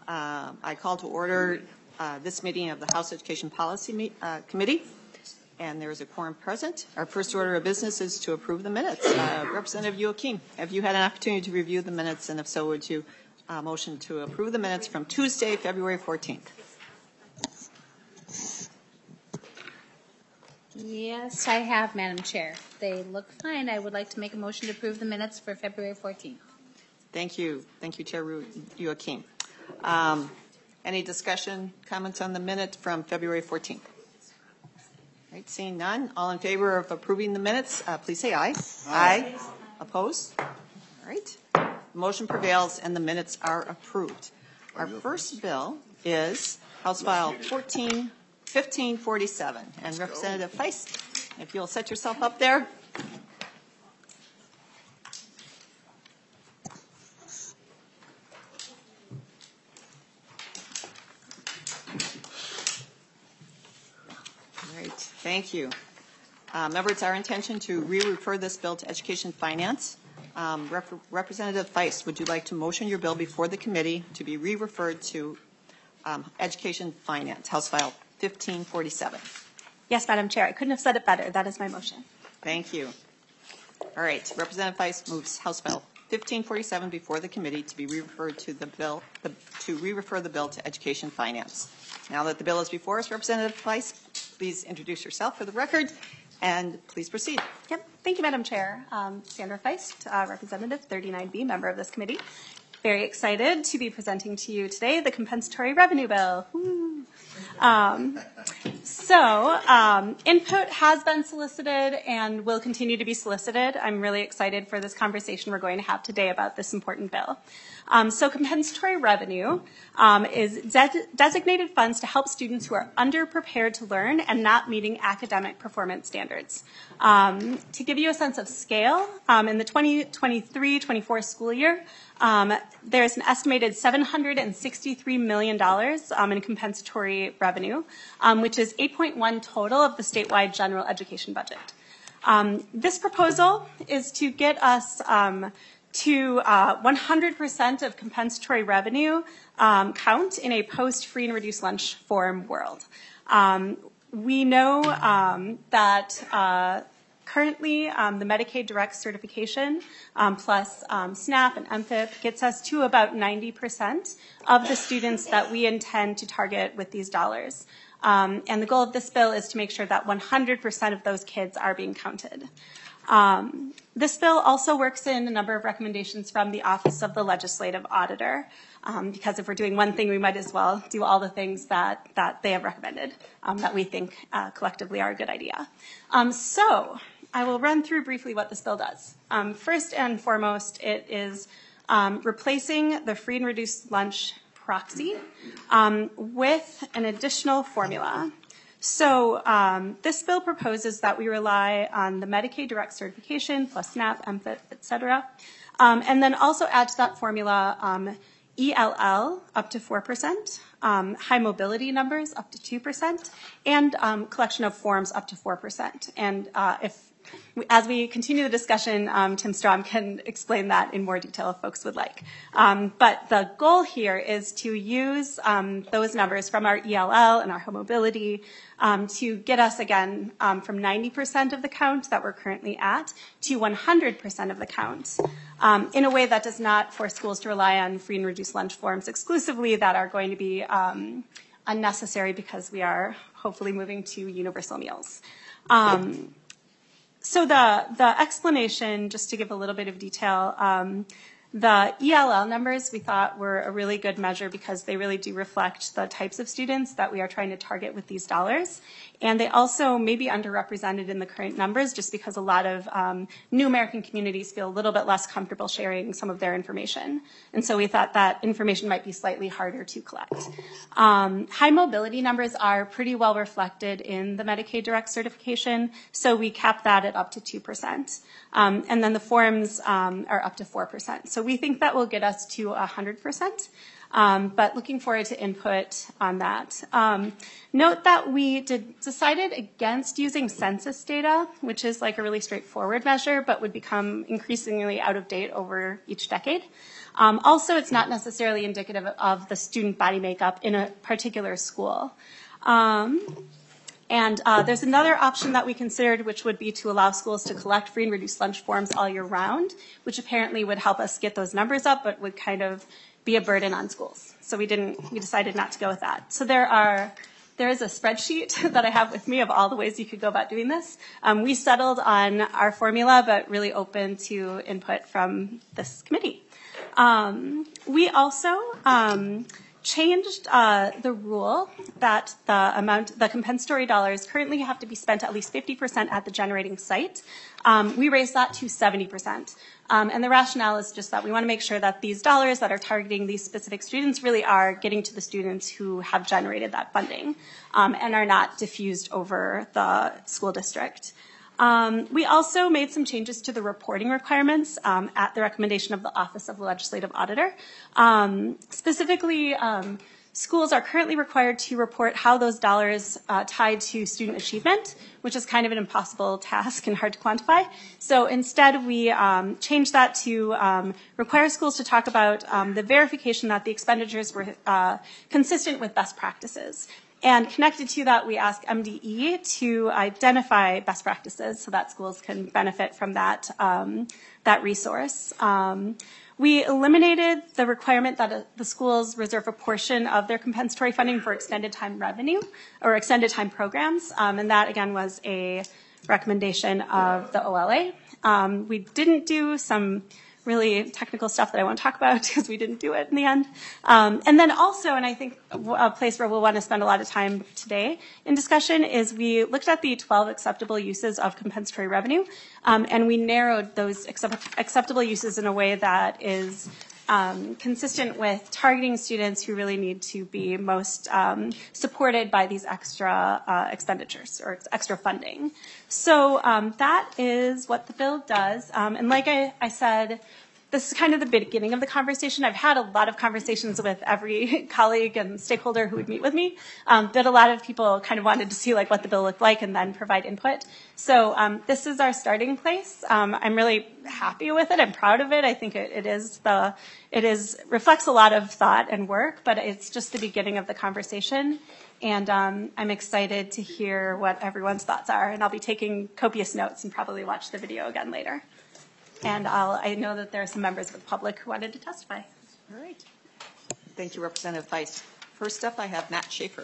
I call to order this meeting of the House Education Policy Committee, and there is a quorum present. Our first order of business is to approve the minutes. Representative Youakim, have you had an opportunity to review the minutes, and if so, would you motion to approve the minutes from Tuesday, February 14th? Yes, I have, Madam Chair. They look fine. I would like to make a motion to approve the minutes for February 14th. Thank you. Thank you, Chair Youakim. Any discussion, comments on the minute from February 14th? All right, seeing none. All in favor of approving the minutes, please say aye. Aye. Opposed? All right. The motion prevails and the minutes are approved. Our first bill is House File 1547. And Representative Feist, if you'll set yourself up there. Thank you. Members, it's our intention to re-refer this bill to Education Finance. Representative Feist, would you like to motion your bill before the committee to be re-referred to Education Finance, House File 1547? Yes, Madam Chair. I couldn't have said it better. That is my motion. Thank you. All right. Representative Feist moves House File 1547 before the committee to be re-referred to the bill, to re-refer the bill to Education Finance. Now that the bill is before us, Representative Feist, please introduce yourself for the record, and please proceed. Yep. Thank you, Madam Chair. Sandra Feist, Representative 39B, member of this committee. Very excited to be presenting to you today the compensatory revenue bill. Input has been solicited and will continue to be solicited. I'm really excited for this conversation we're going to have today about this important bill. Compensatory revenue is designated funds to help students who are underprepared to learn and not meeting academic performance standards. To give you a sense of scale, in the 2023-24 school year, there's an estimated $763 million in compensatory revenue, which is 8.1 total of the statewide general education budget. This proposal is to get us to 100% of compensatory revenue count in a post-free and reduced lunch form world. We know that currently, the Medicaid direct certification plus SNAP and MPIP gets us to about 90% of the students that we intend to target with these dollars. And the goal of this bill is to make sure that 100% of those kids are being counted. This bill also works in a number of recommendations from the Office of the Legislative Auditor, because if we're doing one thing, we might as well do all the things that they have recommended that we think collectively are a good idea. So I will run through briefly what this bill does. First and foremost, it is replacing the free and reduced lunch proxy with an additional formula. So this bill proposes that we rely on the Medicaid direct certification plus SNAP, MPIP, et cetera, and then also add to that formula ELL up to 4%, high mobility numbers up to 2%, and collection of forms up to 4%. And as we continue the discussion, Tim Strom can explain that in more detail if folks would like. But the goal here is to use those numbers from our ELL and our high mobility to get us, again, from 90% of the count that we're currently at to 100% of the count in a way that does not force schools to rely on free and reduced lunch forms exclusively that are going to be unnecessary because we are hopefully moving to universal meals. So the explanation, just to give a little bit of detail, the ELL numbers we thought were a really good measure because they really do reflect the types of students that we are trying to target with these dollars. And they also may be underrepresented in the current numbers just because a lot of new American communities feel a little bit less comfortable sharing some of their information. And so we thought that information might be slightly harder to collect. High mobility numbers are pretty well reflected in the Medicaid direct certification, so we capped that at up to 2%. And then the forms are up to 4%. So we think that will get us to 100%. but looking forward to input on that. Note that we decided against using census data, which is like a really straightforward measure, but would become increasingly out of date over each decade. Also, it's not necessarily indicative of the student body makeup in a particular school. And there's another option that we considered, which would be to allow schools to collect free and reduced lunch forms all year round, which apparently would help us get those numbers up, but would kind of be a burden on schools. So we decided not to go with that. So there is a spreadsheet that I have with me of all the ways you could go about doing this. We settled on our formula, but really open to input from this committee. We also changed the rule that the compensatory dollars currently have to be spent at least 50% at the generating site. We raised that to 70%. And the rationale is just that we want to make sure that these dollars that are targeting these specific students really are getting to the students who have generated that funding and are not diffused over the school district. We also made some changes to the reporting requirements at the recommendation of the Office of the Legislative Auditor. Specifically, schools are currently required to report how those dollars tied to student achievement, which is kind of an impossible task and hard to quantify. So instead, we changed that to require schools to talk about the verification that the expenditures were consistent with best practices. And connected to that, we ask MDE to identify best practices so that schools can benefit from that resource. We eliminated the requirement that the schools reserve a portion of their compensatory funding for extended time revenue or extended time programs. And that, again, was a recommendation of the OLA. We didn't do some really technical stuff that I won't talk about because we didn't do it in the end. And then also, and I think a place where we'll want to spend a lot of time today in discussion is we looked at the 12 acceptable uses of compensatory revenue, and we narrowed those acceptable uses in a way that is consistent with targeting students who really need to be most supported by these extra expenditures or extra funding. So that is what the bill does. And like I said, this is kind of the beginning of the conversation. I've had a lot of conversations with every colleague and stakeholder who would meet with me, but a lot of people kind of wanted to see like what the bill looked like and then provide input. So this is our starting place. I'm really happy with it. I'm proud of it. I think it reflects a lot of thought and work, but it's just the beginning of the conversation. And I'm excited to hear what everyone's thoughts are. And I'll be taking copious notes and probably watch the video again later. And I know that there are some members of the public who wanted to testify. All right. Thank you, Representative Feist. First up, I have Matt Schaefer.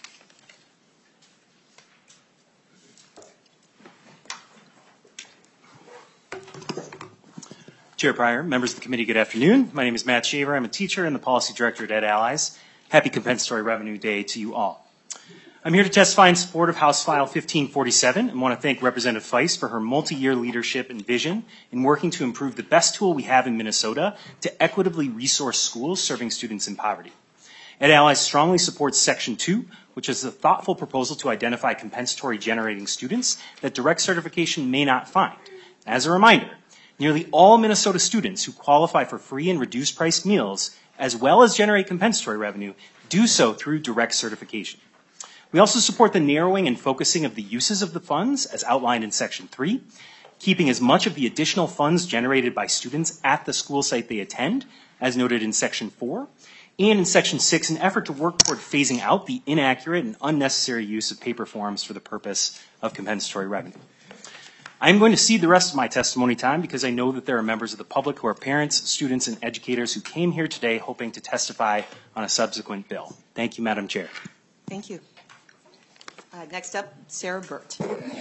Chair Pryor, members of the committee, good afternoon. My name is Matt Shaver. I'm a teacher and the policy director at Ed Allies. Happy Compensatory Revenue Day to you all. I'm here to testify in support of House File 1547 and want to thank Representative Feist for her multi-year leadership and vision in working to improve the best tool we have in Minnesota to equitably resource schools serving students in poverty. Ed Allies strongly supports Section 2, which is a thoughtful proposal to identify compensatory generating students that direct certification may not find. As a reminder, nearly all Minnesota students who qualify for free and reduced price meals, as well as generate compensatory revenue, do so through direct certification. We also support the narrowing and focusing of the uses of the funds as outlined in Section 3, keeping as much of the additional funds generated by students at the school site they attend, as noted in Section 4, and in Section 6, an effort to work toward phasing out the inaccurate and unnecessary use of paper forms for the purpose of compensatory revenue. I'm going to cede the rest of my testimony time because I know that there are members of the public who are parents, students, and educators who came here today hoping to testify on a subsequent bill. Thank you, Madam Chair. Thank you. Next up, Sarah Burt.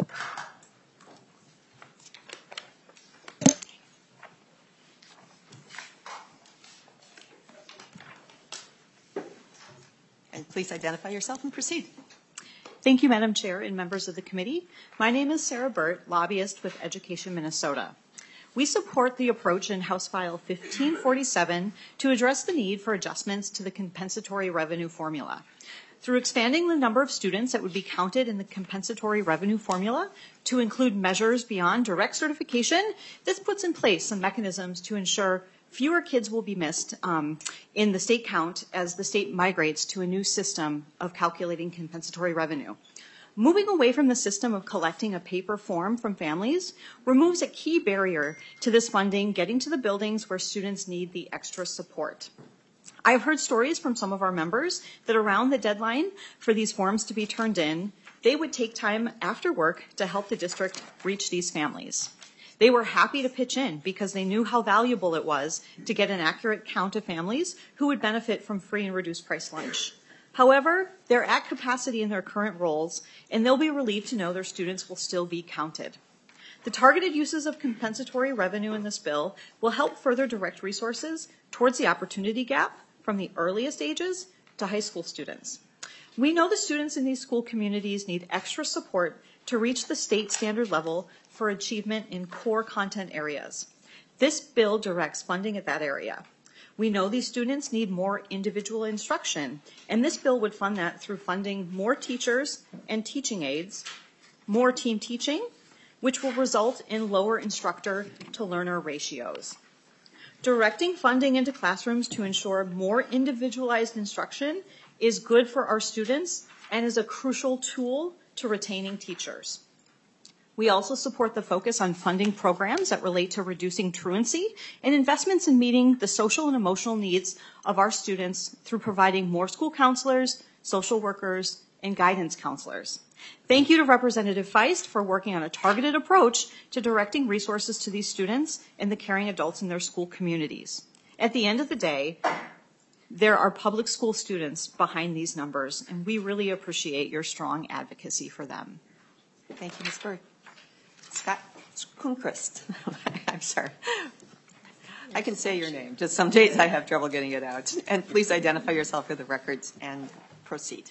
And please identify yourself and proceed. Thank you, Madam Chair and members of the committee. My name is Sarah Burt, lobbyist with Education Minnesota. We support the approach in House File 1547 to address the need for adjustments to the compensatory revenue formula. Through expanding the number of students that would be counted in the compensatory revenue formula to include measures beyond direct certification, this puts in place some mechanisms to ensure fewer kids will be missed in the state count as the state migrates to a new system of calculating compensatory revenue. Moving away from the system of collecting a paper form from families removes a key barrier to this funding getting to the buildings where students need the extra support. I've heard stories from some of our members that around the deadline for these forms to be turned in, they would take time after work to help the district reach these families. They were happy to pitch in because they knew how valuable it was to get an accurate count of families who would benefit from free and reduced price lunch. However, they're at capacity in their current roles, and they'll be relieved to know their students will still be counted. The targeted uses of compensatory revenue in this bill will help further direct resources towards the opportunity gap from the earliest ages to high school students. We know the students in these school communities need extra support to reach the state standard level for achievement in core content areas. This bill directs funding at that area. We know these students need more individual instruction, and this bill would fund that through funding more teachers and teaching aides, more team teaching, which will result in lower instructor to learner ratios. Directing funding into classrooms to ensure more individualized instruction is good for our students and is a crucial tool to retaining teachers. We also support the focus on funding programs that relate to reducing truancy and investments in meeting the social and emotional needs of our students through providing more school counselors, social workers, and guidance counselors. Thank you to Representative Feist for working on a targeted approach to directing resources to these students and the caring adults in their school communities. At the end of the day, there are public school students behind these numbers, and we really appreciate your strong advocacy for them. Thank you, Ms. Bird. Scott Kuhnquist. I'm sorry. I can say your name, just some days I have trouble getting it out. And please identify yourself for the records and proceed.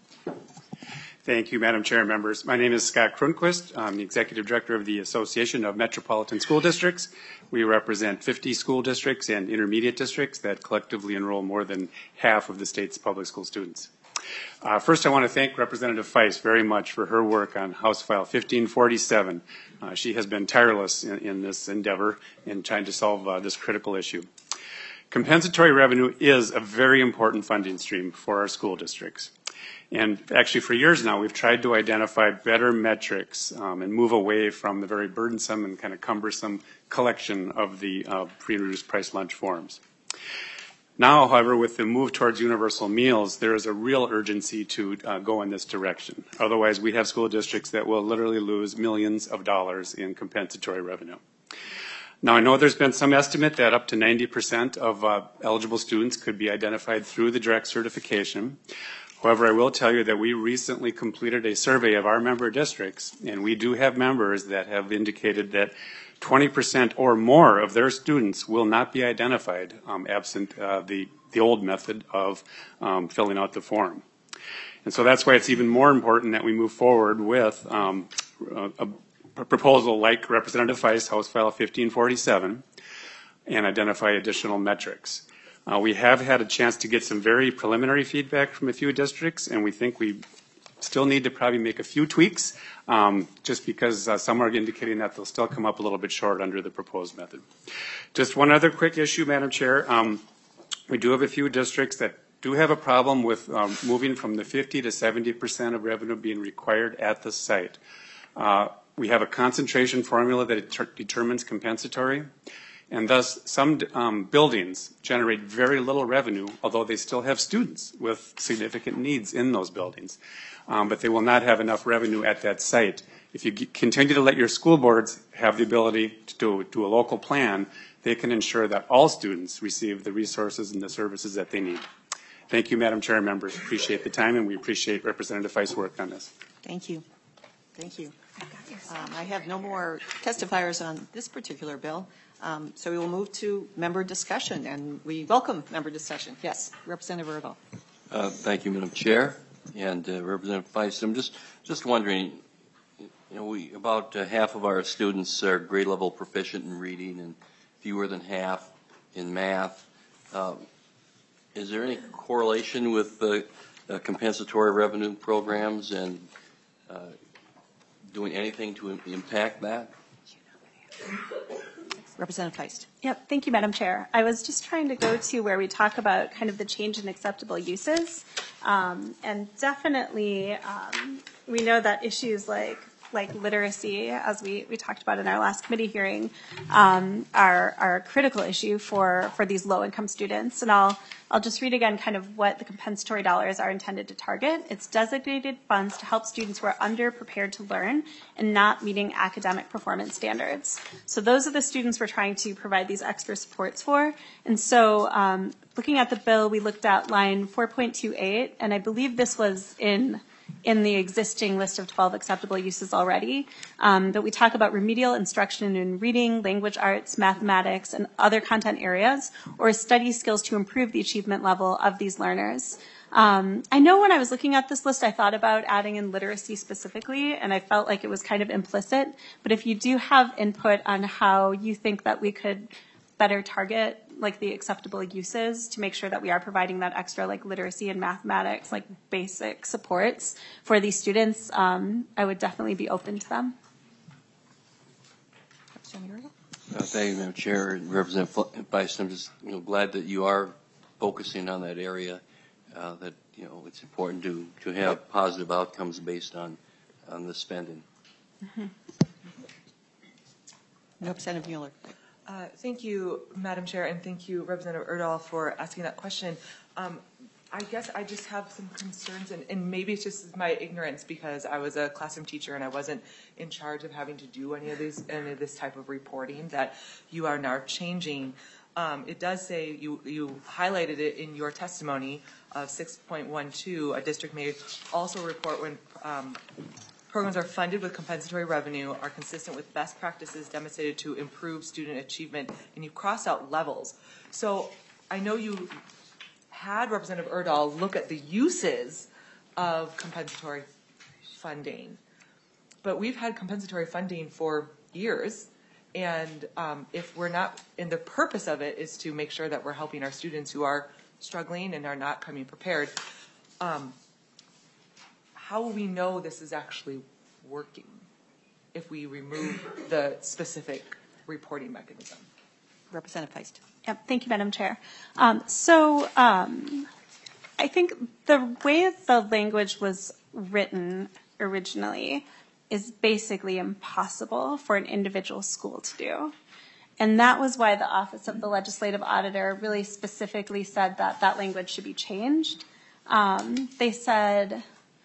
Thank you, Madam Chair and members. My name is Scott Kuhnquist. I'm the Executive Director of the Association of Metropolitan School Districts. We represent 50 school districts and intermediate districts that collectively enroll more than half of the state's public school students. First, I want to thank Representative Feist very much for her work on House File 1547. She has been tireless in this endeavor in trying to solve this critical issue. Compensatory revenue is a very important funding stream for our school districts. And actually for years now, we've tried to identify better metrics and move away from the very burdensome and kind of cumbersome collection of the free and reduced price lunch forms. Now, however, with the move towards universal meals, there is a real urgency to go in this direction. Otherwise, we have school districts that will literally lose millions of dollars in compensatory revenue. Now, I know there's been some estimate that up to 90% of eligible students could be identified through the direct certification. However, I will tell you that we recently completed a survey of our member districts, and we do have members that have indicated that 20% or more of their students will not be identified absent the old method of filling out the form. And so that's why it's even more important that we move forward with a proposal like Representative Feist, House File 1547, and identify additional metrics. We have had a chance to get some very preliminary feedback from a few districts, and we think we still need to probably make a few tweaks, just because some are indicating that they'll still come up a little bit short under the proposed method. Just one other quick issue, Madam Chair. We do have a few districts that do have a problem with moving from the 50 to 70% of revenue being required at the site. We have a concentration formula that determines compensatory. And thus, some buildings generate very little revenue, although they still have students with significant needs in those buildings. But they will not have enough revenue at that site. If you continue to let your school boards have the ability to do a local plan, they can ensure that all students receive the resources and the services that they need. Thank you, Madam Chair and members. Appreciate the time, and we appreciate Representative Feist's work on this. Thank you. Thank you. I have no more testifiers on this particular bill. So we will move to member discussion, and we welcome member discussion. Yes, Representative Erdahl. Thank you, Madam Chair, and Representative Feist. I'm just wondering, about half of our students are grade level proficient in reading, and fewer than half in math. Is there any correlation with the compensatory revenue programs and doing anything to impact that? Representative Feist. Yep, thank you, Madam Chair. I was just trying to go to where we talk about kind of the change in acceptable uses. And definitely, we know that issues like literacy, as we talked about in our last committee hearing, are a critical issue for these low-income students. And I'll just read again kind of what the compensatory dollars are intended to target. It's designated funds to help students who are underprepared to learn and not meeting academic performance standards. So those are the students we're trying to provide these extra supports for. And so looking at the bill, we looked at line 4.28, and I believe this was in the existing list of 12 acceptable uses already. But we talk about remedial instruction in reading, language arts, mathematics, and other content areas, or study skills to improve the achievement level of these learners. I know when I was looking at this list, I thought about adding in literacy specifically, and I felt like it was kind of implicit. But if you do have input on how you think that we could better target like the acceptable uses to make sure that we are providing that extra like literacy and mathematics, like basic supports for these students, I would definitely be open to them. Thank you, Madam Chair and Representative Feist. I'm just glad that you are focusing on that area. That it's important to have positive outcomes based on the spending. Mm-hmm. Representative Mueller. Thank you, Madam Chair, and thank you, Representative Erdahl, for asking that question. I guess I just have some concerns, and maybe it's just my ignorance because I was a classroom teacher and I wasn't in charge of having to do any of this type of reporting that you are now changing. It does say you highlighted it in your testimony of 6.12. A district may also report when programs are funded with compensatory revenue, are consistent with best practices demonstrated to improve student achievement, and you cross out levels. So I know you had Representative Erdahl look at the uses of compensatory funding, but we've had compensatory funding for years, and if we're not, and the purpose of it is to make sure that we're helping our students who are struggling and are not coming prepared, how will we know this is actually working if we remove the specific reporting mechanism? Representative Feist. Yep, thank you, Madam Chair. I think the way the language was written originally is basically impossible for an individual school to do. And that was why the Office of the Legislative Auditor really specifically said that that language should be changed. They said,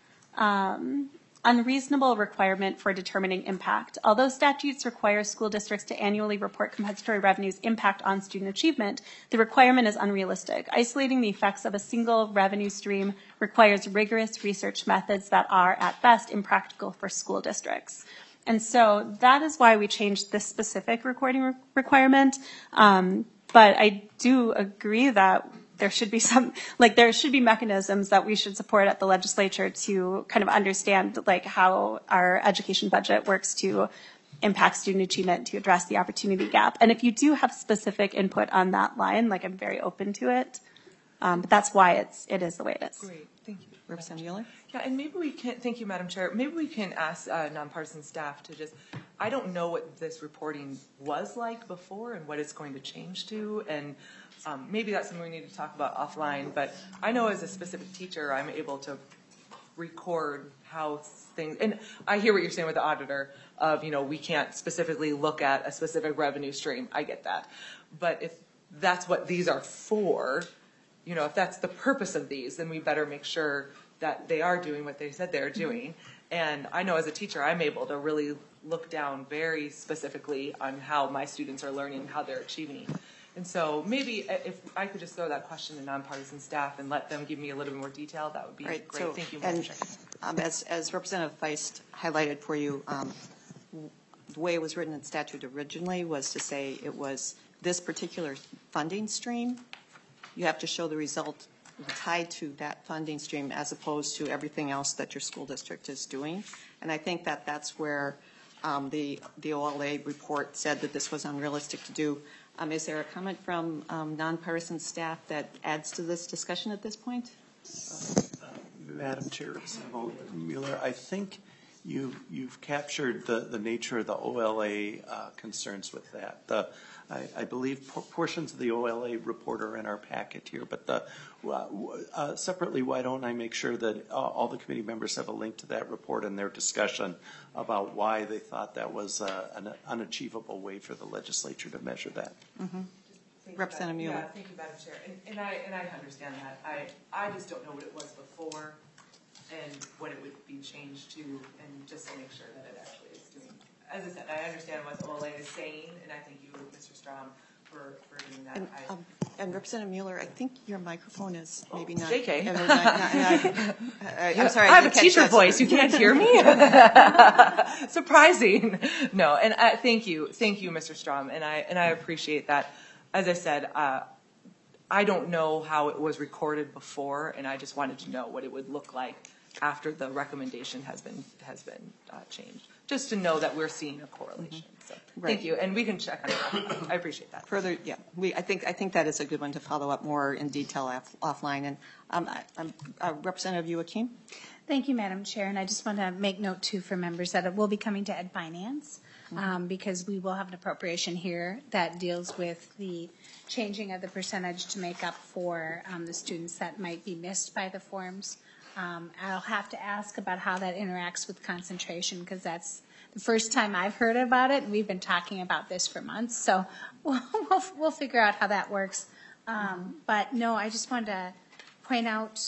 unreasonable requirement for determining impact. Although statutes require school districts to annually report compensatory revenue's impact on student achievement, the requirement is unrealistic. Isolating the effects of a single revenue stream requires rigorous research methods that are, at best, impractical for school districts. And so that is why we changed this specific recording requirement. But I do agree that there should be mechanisms that we should support at the legislature to kind of understand how our education budget works to impact student achievement, to address the opportunity gap. And if you do have specific input on that line, I'm very open to it. But that's why it is the way it is. Great, thank you. Representative Mueller. Yeah, and maybe we can, thank you, Madam Chair, maybe we can ask nonpartisan staff to just, I don't know what this reporting was like before and what it's going to change to, and maybe that's something we need to talk about offline, but I know as a specific teacher, I'm able to record how things, and I hear what you're saying with the auditor of, we can't specifically look at a specific revenue stream. I get that. But if that's what these are for, if that's the purpose of these, then we better make sure that they are doing what they said they're doing. And I know as a teacher, I'm able to really look down very specifically on how my students are learning, how they're achieving. And so maybe if I could just throw that question to nonpartisan staff and let them give me a little bit more detail, that would be great. So, thank you, Madam Chair. As Representative Feist highlighted for you, the way it was written in statute originally was to say it was this particular funding stream. You have to show the result tied to that funding stream as opposed to everything else that your school district is doing. And I think that that's where the OLA report said that this was unrealistic to do. Is there a comment from nonpartisan staff that adds to this discussion at this point? Madam Chair, Mueller, I think you've captured the nature of the OLA concerns with that. I believe portions of the OLA report are in our packet here, but separately, why don't I make sure that all the committee members have a link to that report and their discussion about why they thought that was an unachievable way for the legislature to measure that. Representative Mueller. Yeah, thank you, Madam Chair. And I understand that. I just don't know what it was before and what it would be changed to, and just to make sure that it actually is doing. As I said, I understand what OLA is saying, and I thank you, Mr. Strom, for doing that. And Representative Mueller, I think your microphone is maybe not. JK. I'm sorry. I have a teacher voice. You can't hear me? Surprising. No, and thank you, Mr. Strom, and I appreciate that. As I said, I don't know how it was recorded before, and I just wanted to know what it would look like after the recommendation has been changed, just to know that we're seeing a correlation. So thank you, and we can check on that. I appreciate that. Further, yeah, I think that is a good one to follow up more in detail offline. And Representative Youakim. Thank you, Madam Chair. And I just want to make note, too, for members that it will be coming to Ed Finance because we will have an appropriation here that deals with the changing of the percentage to make up for the students that might be missed by the forms. I'll have to ask about how that interacts with concentration because that's the first time I've heard about it, and we've been talking about this for months. So we'll figure out how that works. But no, I just wanted to point out,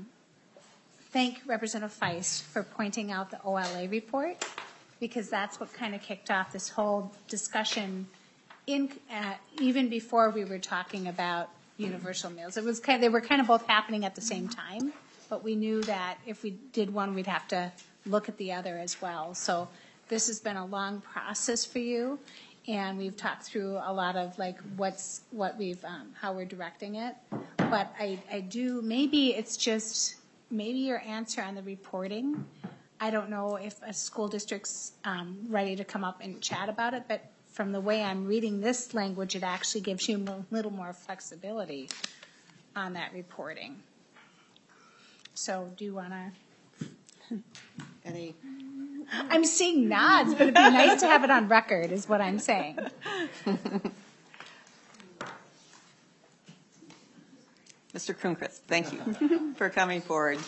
thank Representative Feist for pointing out the OLA report because that's what kind of kicked off this whole discussion even before we were talking about universal meals. It was they were kind of both happening at the same time. But we knew that if we did one, we'd have to look at the other as well. So this has been a long process for you, and we've talked through a lot of like how we're directing it. But I do, maybe it's just, maybe your answer on the reporting. I don't know if a school district's ready to come up and chat about it, but from the way I'm reading this language, it actually gives you a little more flexibility on that reporting. So do you want to? Any? I'm seeing nods, but it'd be nice to have it on record is what I'm saying. Mr. Kronquist, thank you for coming forward.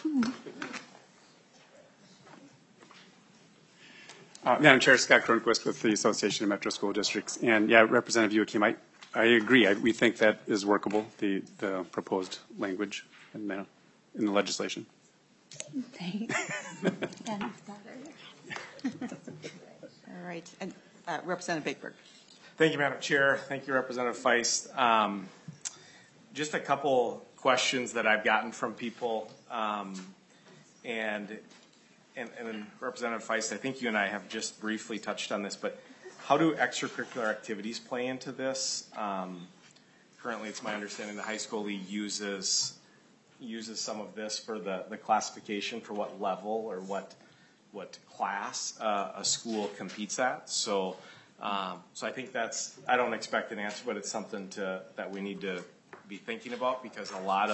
Madam Chair, Scott Kronquist with the Association of Metro School Districts. And yeah, Representative Youakim, I agree. We think that is workable, the proposed language in the legislation. Thanks. All right. And Representative Bakeberg. Thank you, Madam Chair. Thank you, Representative Feist. Just a couple questions that I've gotten from people. And Representative Feist, I think you and I have just briefly touched on this, but how do extracurricular activities play into this? Currently, it's my understanding the high school league uses some of this for the classification for what level or what class a school competes at. So I think I don't expect an answer, but it's something that we need to be thinking about because a lot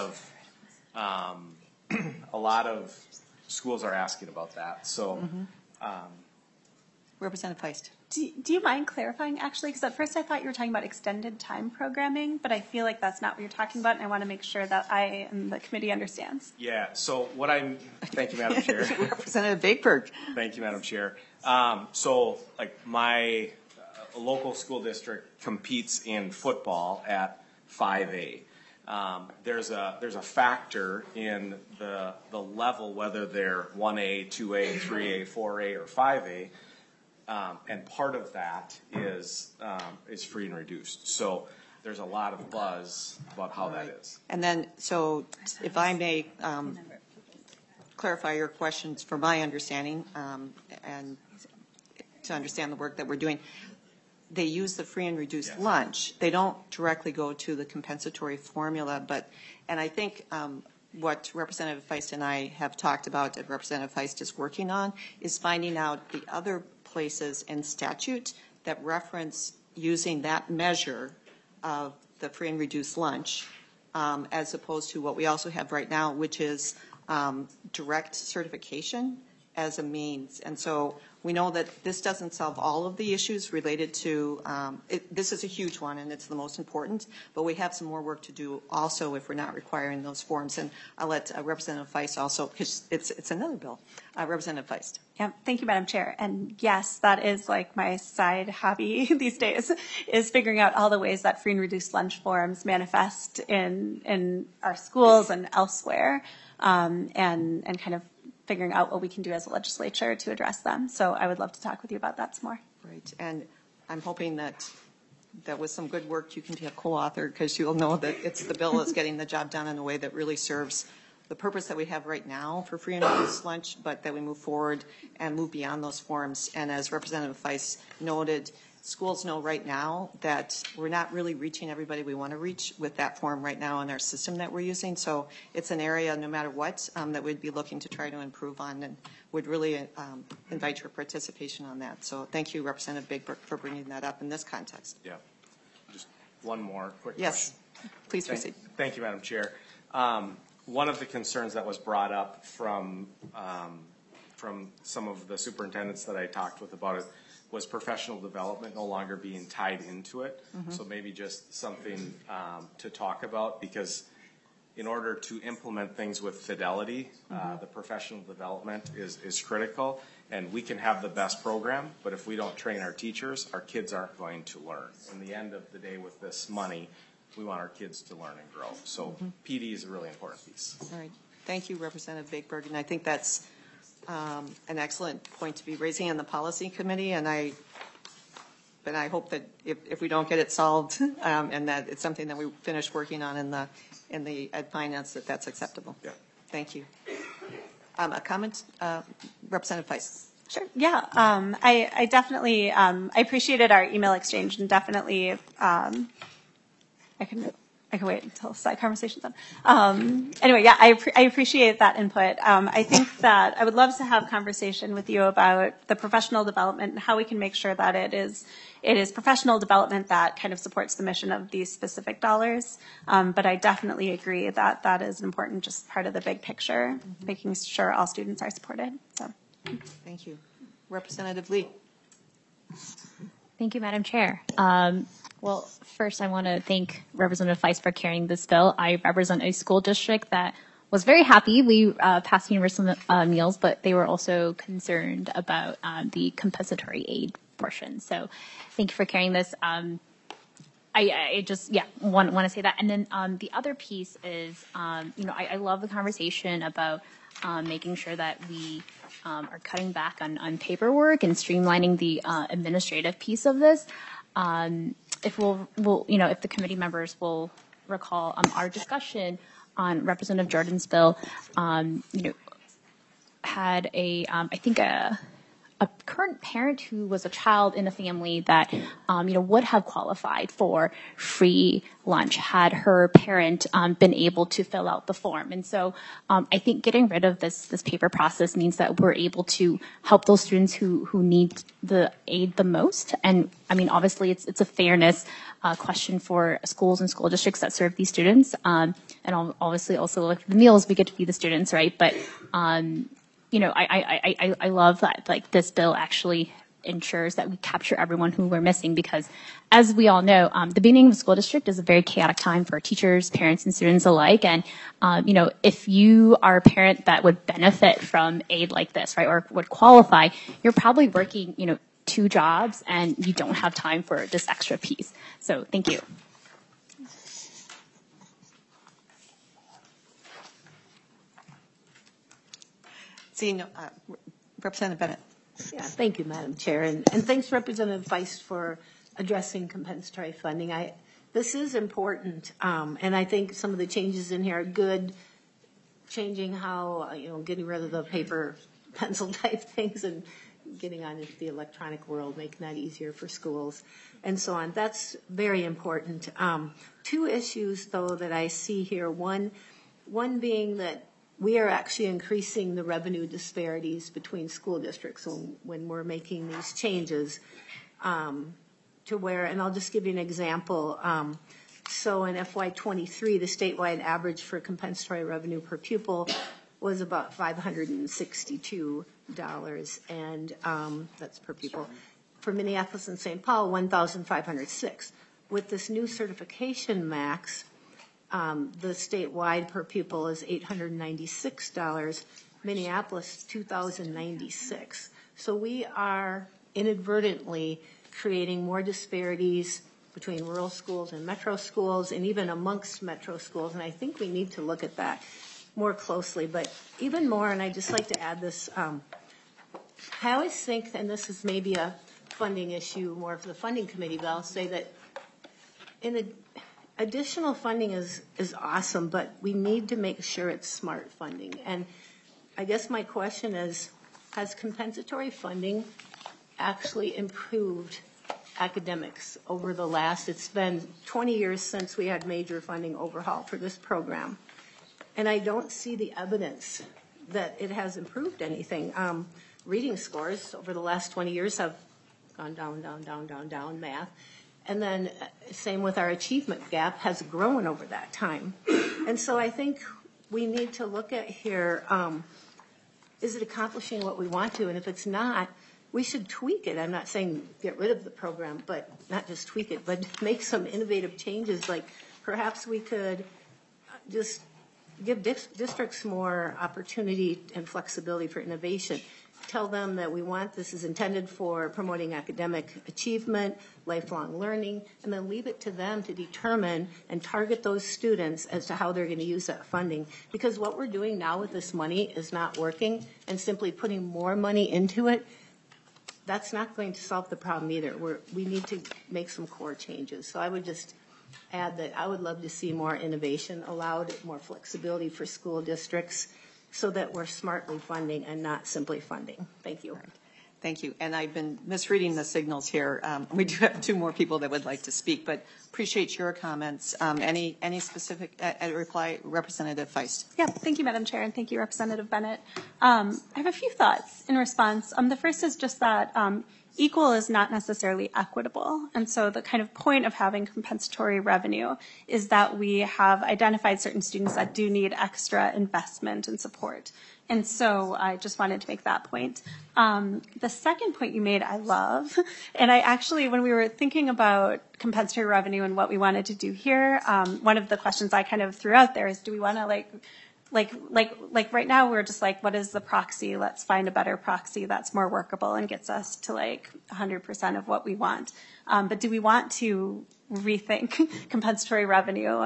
of schools are asking about that. So, Representative Feist. Do you mind clarifying, actually? Because at first I thought you were talking about extended time programming, but I feel like that's not what you're talking about, and I want to make sure that I and the committee understands. Yeah, so thank you, Madam Chair. Representative Bakeberg. Thank you, Madam Chair. So, like, my local school district competes in football at 5A. There's a factor in the level, whether they're 1A, 2A, 3A, 4A, or 5A. And part of that is free and reduced. So there's a lot of buzz about how that is. And then, so if I may clarify your questions for my understanding and to understand the work that we're doing, they use the free and reduced lunch. They don't directly go to the compensatory formula, and I think what Representative Feist and I have talked about and Representative Feist is working on is finding out the other places in statute that reference using that measure of the free and reduced lunch as opposed to what we also have right now, which is direct certification as a means. And so We know that this doesn't solve all of the issues related to, this is a huge one and it's the most important, but we have some more work to do also if we're not requiring those forms. And I'll let Representative Feist also, because it's another bill. Representative Feist. Yeah, thank you, Madam Chair. And yes, that is like my side hobby these days, is figuring out all the ways that free and reduced lunch forms manifest in our schools and elsewhere, and kind of figuring out what we can do as a legislature to address them. So I would love to talk with you about that some more. Right, and I'm hoping that with some good work you can be a co-author, because you'll know that it's the bill that's getting the job done in a way that really serves the purpose that we have right now for free and reduced lunch, but that we move forward and move beyond those forms. And as Representative Feist noted, schools know right now that we're not really reaching everybody we want to reach with that form right now in our system that we're using. So it's an area, no matter what, that we'd be looking to try to improve on, and would really invite your participation on that. So thank you, Representative Bigberg, for bringing that up in this context. Yeah. Just one more quick yes. question. Please proceed. Thank you, Madam Chair. One of the concerns that was brought up from some of the superintendents that I talked with about it was professional development no longer being tied into it. Mm-hmm. So maybe just something to talk about, because in order to implement things with fidelity, the professional development is critical. And we can have the best program, but if we don't train our teachers, our kids aren't going to learn. In the end of the day, with this money, we want our kids to learn and grow. So PD is a really important piece. All right. Thank you, Representative Bigberg. And I think that's an excellent point to be raising in the policy committee. And I hope that if we don't get it solved and that it's something that we finish working on in the Ed Finance, that's acceptable. Yeah. Thank you. A comment, Representative Feist. Sure. Yeah. I definitely I appreciated our email exchange, and definitely I can wait until side conversation's done. Anyway, yeah, I appreciate that input. I think that I would love to have conversation with you about the professional development and how we can make sure that it is professional development that kind of supports the mission of these specific dollars. But I definitely agree that that is an important just part of the big picture, making sure all students are supported. So, thank you. Representative Lee. Thank you, Madam Chair. Well, first I want to thank Representative Feist for carrying this bill. I represent a school district that was very happy we passed universal meals, but they were also concerned about the compensatory aid portion. So thank you for carrying this. I just, want to say that. And then the other piece is, I love the conversation about making sure that we are cutting back on paperwork and streamlining the administrative piece of this. If if the committee members will recall our discussion on Representative Jordan's bill, had a current parent who was a child in a family that, would have qualified for free lunch had her parent been able to fill out the form. And so I think getting rid of this paper process means that we're able to help those students who need the aid the most. And I mean, obviously it's a fairness question for schools and school districts that serve these students. And obviously also like the meals, we get to be the students, right? But I love that, like, this bill actually ensures that we capture everyone who we're missing, because as we all know, the beginning of a school district is a very chaotic time for teachers, parents, and students alike. And, if you are a parent that would benefit from aid like this, right, or would qualify, you're probably working, 2 jobs and you don't have time for this extra piece. So thank you. Representative Bennett. Yeah, thank you, Madam Chair, and thanks, Representative Feist, for addressing compensatory funding. This is important, and I think some of the changes in here are good, changing how, getting rid of the paper pencil type things and getting on into the electronic world, making that easier for schools and so on. That's very important. 2 issues, though, that I see here. One being that we are actually increasing the revenue disparities between school districts when we're making these changes to where, and I'll just give you an example. So in FY23, the statewide average for compensatory revenue per pupil was about $562, and that's per pupil. For Minneapolis and St. Paul, $1,506. With this new certification max, the statewide per pupil is $896. Minneapolis, $2,096. So we are inadvertently creating more disparities between rural schools and metro schools, and even amongst metro schools. And I think we need to look at that more closely. But even more, and I'd just like to add this, I always think, and this is maybe a funding issue more for the funding committee, but I'll say that additional funding is awesome, but we need to make sure it's smart funding. And I guess my question is, has compensatory funding actually improved academics over the last, it's been 20 years since we had major funding overhaul for this program. And I don't see the evidence that it has improved anything. Reading scores over the last 20 years have gone down, math. And then same with our achievement gap has grown over that time. And so I think we need to look at here, is it accomplishing what we want to? And if it's not, we should tweak it. I'm not saying get rid of the program, but not just tweak it, but make some innovative changes. Like perhaps we could just give districts more opportunity and flexibility for innovation. Tell them that we want, this is intended for promoting academic achievement, lifelong learning, and then leave it to them to determine and target those students as to how they're going to use that funding. Because what we're doing now with this money is not working, and simply putting more money into it, that's not going to solve the problem either. We need to make some core changes. So I would just add that I would love to see more innovation allowed, more flexibility for school districts, so that we're smartly funding and not simply funding. Thank you. Thank you. And I've been misreading the signals here. We do have two more people that would like to speak, but appreciate your comments. Any specific reply, Representative Feist? Yeah, thank you, Madam Chair, and thank you, Representative Bennett. I have a few thoughts in response. The first is just that equal is not necessarily equitable. And so the kind of point of having compensatory revenue is that we have identified certain students that do need extra investment and support. And so I just wanted to make that point. The second point you made, I love. And I actually, when we were thinking about compensatory revenue and what we wanted to do here, one of the questions I kind of threw out there is, do we want to like right now we're just like, what is the proxy? Let's find a better proxy that's more workable and gets us to like 100% of what we want. But do we want to rethink compensatory revenue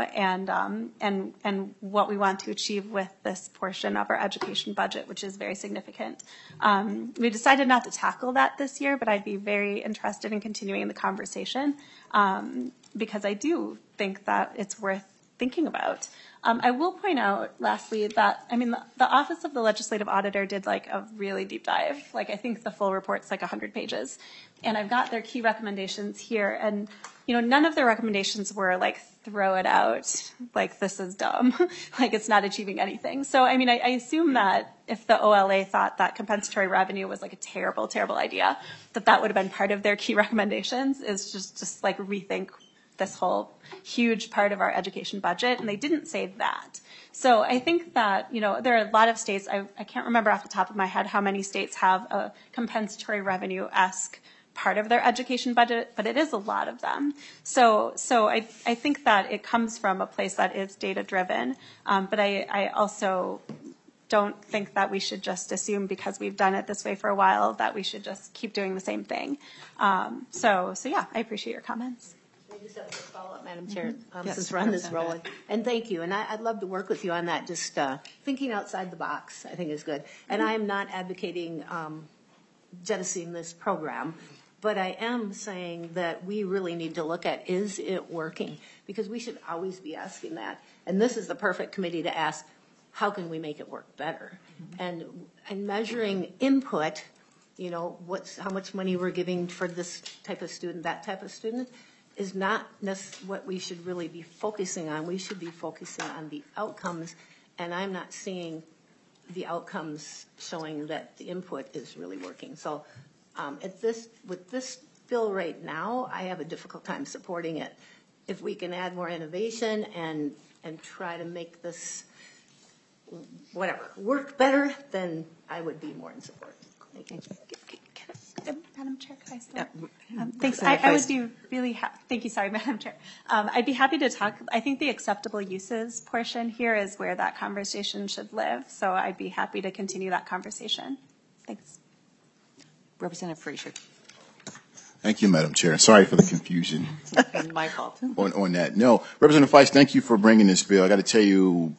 and what we want to achieve with this portion of our education budget, which is very significant? We decided not to tackle that this year, but I'd be very interested in continuing the conversation because I do think that it's worth thinking about. I will point out, lastly, that, I mean, the Office of the Legislative Auditor did like a really deep dive. Like, I think the full report's like 100 pages. And I've got their key recommendations here. And, you know, none of their recommendations were like, throw it out, like, this is dumb, like, it's not achieving anything. So, I mean, I assume that if the OLA thought that compensatory revenue was like a terrible, terrible idea, that would have been part of their key recommendations, is just like rethink this whole huge part of our education budget, and they didn't say that. So I think that, you know, there are a lot of states, I can't remember off the top of my head how many states have a compensatory revenue-esque part of their education budget, but it is a lot of them. So I think that it comes from a place that is data-driven, but I also don't think that we should just assume because we've done it this way for a while that we should just keep doing the same thing. So yeah, I appreciate your comments. I just have a follow-up, Madam Chair, since we're on this roll. And thank you. And I'd love to work with you on that. Just thinking outside the box, I think, is good. And I am not advocating jettisoning this program, but I am saying that we really need to look at, is it working? Because we should always be asking that. And this is the perfect committee to ask, how can we make it work better? And measuring input, you know, how much money we're giving for this type of student, that type of student, is not what we should really be focusing on. We should be focusing on the outcomes, and I'm not seeing the outcomes showing that the input is really working. So with this bill right now, I have a difficult time supporting it. If we can add more innovation and try to make this whatever, worked better, then I would be more in support. Thank you. Madam Chair, could I start? Thanks. I would be really thank you. Sorry, Madam Chair. I'd be happy to talk. I think the acceptable uses portion here is where that conversation should live. So I'd be happy to continue that conversation. Thanks. Representative Frazier. Thank you, Madam Chair. Sorry for the confusion. My fault. on that. No, Representative Feist, thank you for bringing this bill. I got to tell you,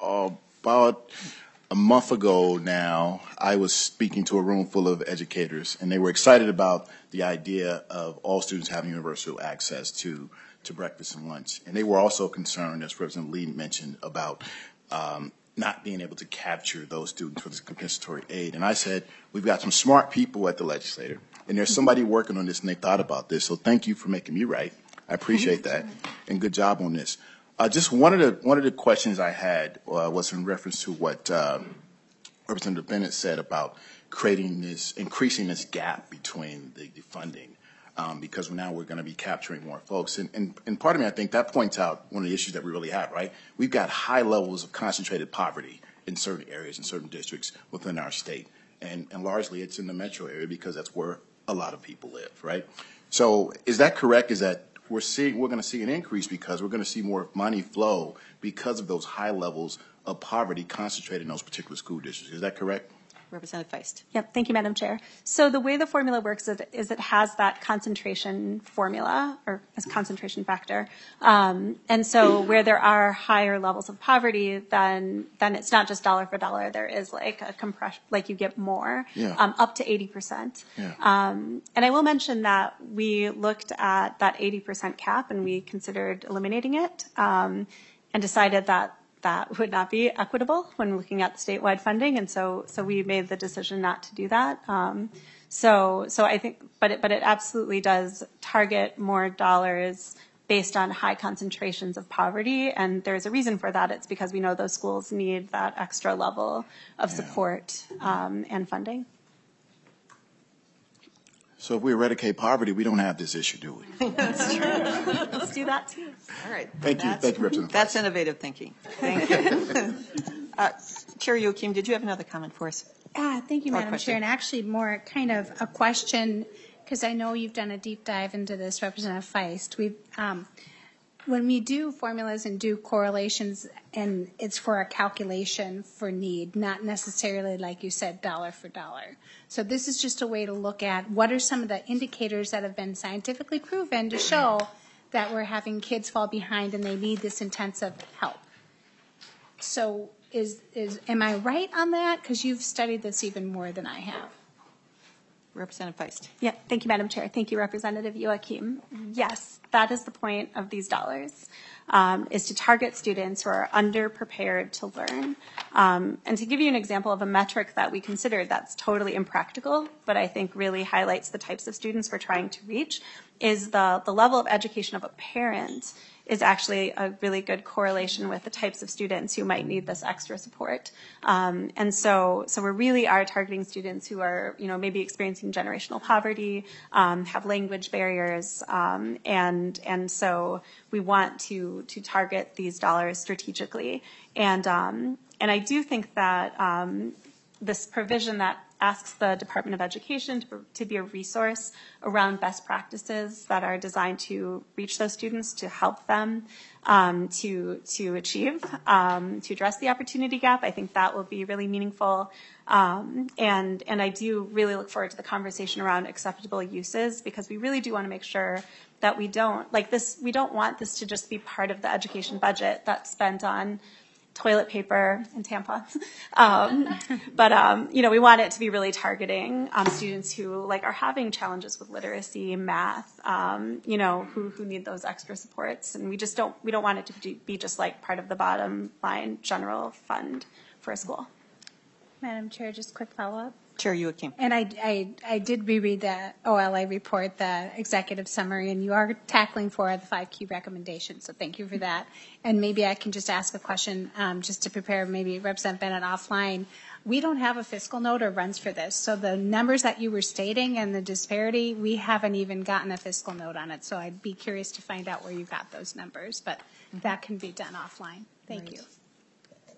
about a month ago now, I was speaking to a room full of educators, and they were excited about the idea of all students having universal access to breakfast and lunch. And they were also concerned, as Representative Lee mentioned, about not being able to capture those students for this compensatory aid. And I said, we've got some smart people at the legislature, and there's somebody working on this, and they thought about this. So thank you for making me right. I appreciate that, and good job on this. Just one of the questions I had was in reference to what Representative Bennett said about increasing this gap between the funding, because now we're going to be capturing more folks. And part of me, I think that points out one of the issues that we really have, right? We've got high levels of concentrated poverty in certain areas, in certain districts within our state. And largely it's in the metro area because that's where a lot of people live, right? So is that correct? Is that we're going to see an increase because we're going to see more money flow because of those high levels of poverty concentrated in those particular school districts. Is that correct? Representative Feist. Yep. Thank you, Madam Chair. So the way the formula works is it has that concentration formula or as concentration factor. And so where there are higher levels of poverty, then it's not just dollar for dollar. There is like a compression, like you get more, up to 80%. Yeah. And I will mention that we looked at that 80% cap and we considered eliminating it, and decided that would not be equitable when looking at the statewide funding, and so we made the decision not to do that. So I think, but it absolutely does target more dollars based on high concentrations of poverty, and there's a reason for that. It's because we know those schools need that extra level of support and funding. So if we eradicate poverty, we don't have this issue, do we? That's true. Let's do that too. All right. Thank you, Representative. That's innovative thinking. Thank you. Chair Youakim, did you have another comment for us? Thank you, Madam Chair. And actually more kind of a question, because I know you've done a deep dive into this, Representative Feist. When we do formulas and do correlations, and it's for a calculation for need, not necessarily, like you said, dollar for dollar. So this is just a way to look at what are some of the indicators that have been scientifically proven to show that we're having kids fall behind and they need this intensive help. So am I right on that? Because you've studied this even more than I have. Representative Feist. Yeah, thank you, Madam Chair. Thank you, Representative Youakim. Yes, that is the point of these dollars, is to target students who are underprepared to learn. And to give you an example of a metric that we considered that's totally impractical, but I think really highlights the types of students we're trying to reach, is the level of education of a parent is actually a really good correlation with the types of students who might need this extra support. And so we really are targeting students who are, maybe experiencing generational poverty, have language barriers, and so we want to target these dollars strategically. And I do think that this provision that asks the Department of Education to be a resource around best practices that are designed to reach those students, to help them to achieve, to address the opportunity gap. I think that will be really meaningful. And I do really look forward to the conversation around acceptable uses, because we really do want to make sure that we don't want this to just be part of the education budget that's spent on toilet paper and tampons. But we want it to be really targeting students who are having challenges with literacy, math, who need those extra supports. And we don't want it to be just part of the bottom line general fund for a school. Madam Chair, just quick follow-up. Chair Youakim. And I did reread the OLA report, the executive summary, and you are tackling 4 of the 5 key recommendations, so thank you for that. And maybe I can just ask a question just to prepare maybe Representative Bennett offline. We don't have a fiscal note or runs for this, so the numbers that you were stating and the disparity, we haven't even gotten a fiscal note on it, so I'd be curious to find out where you got those numbers, but that can be done offline. Thank you.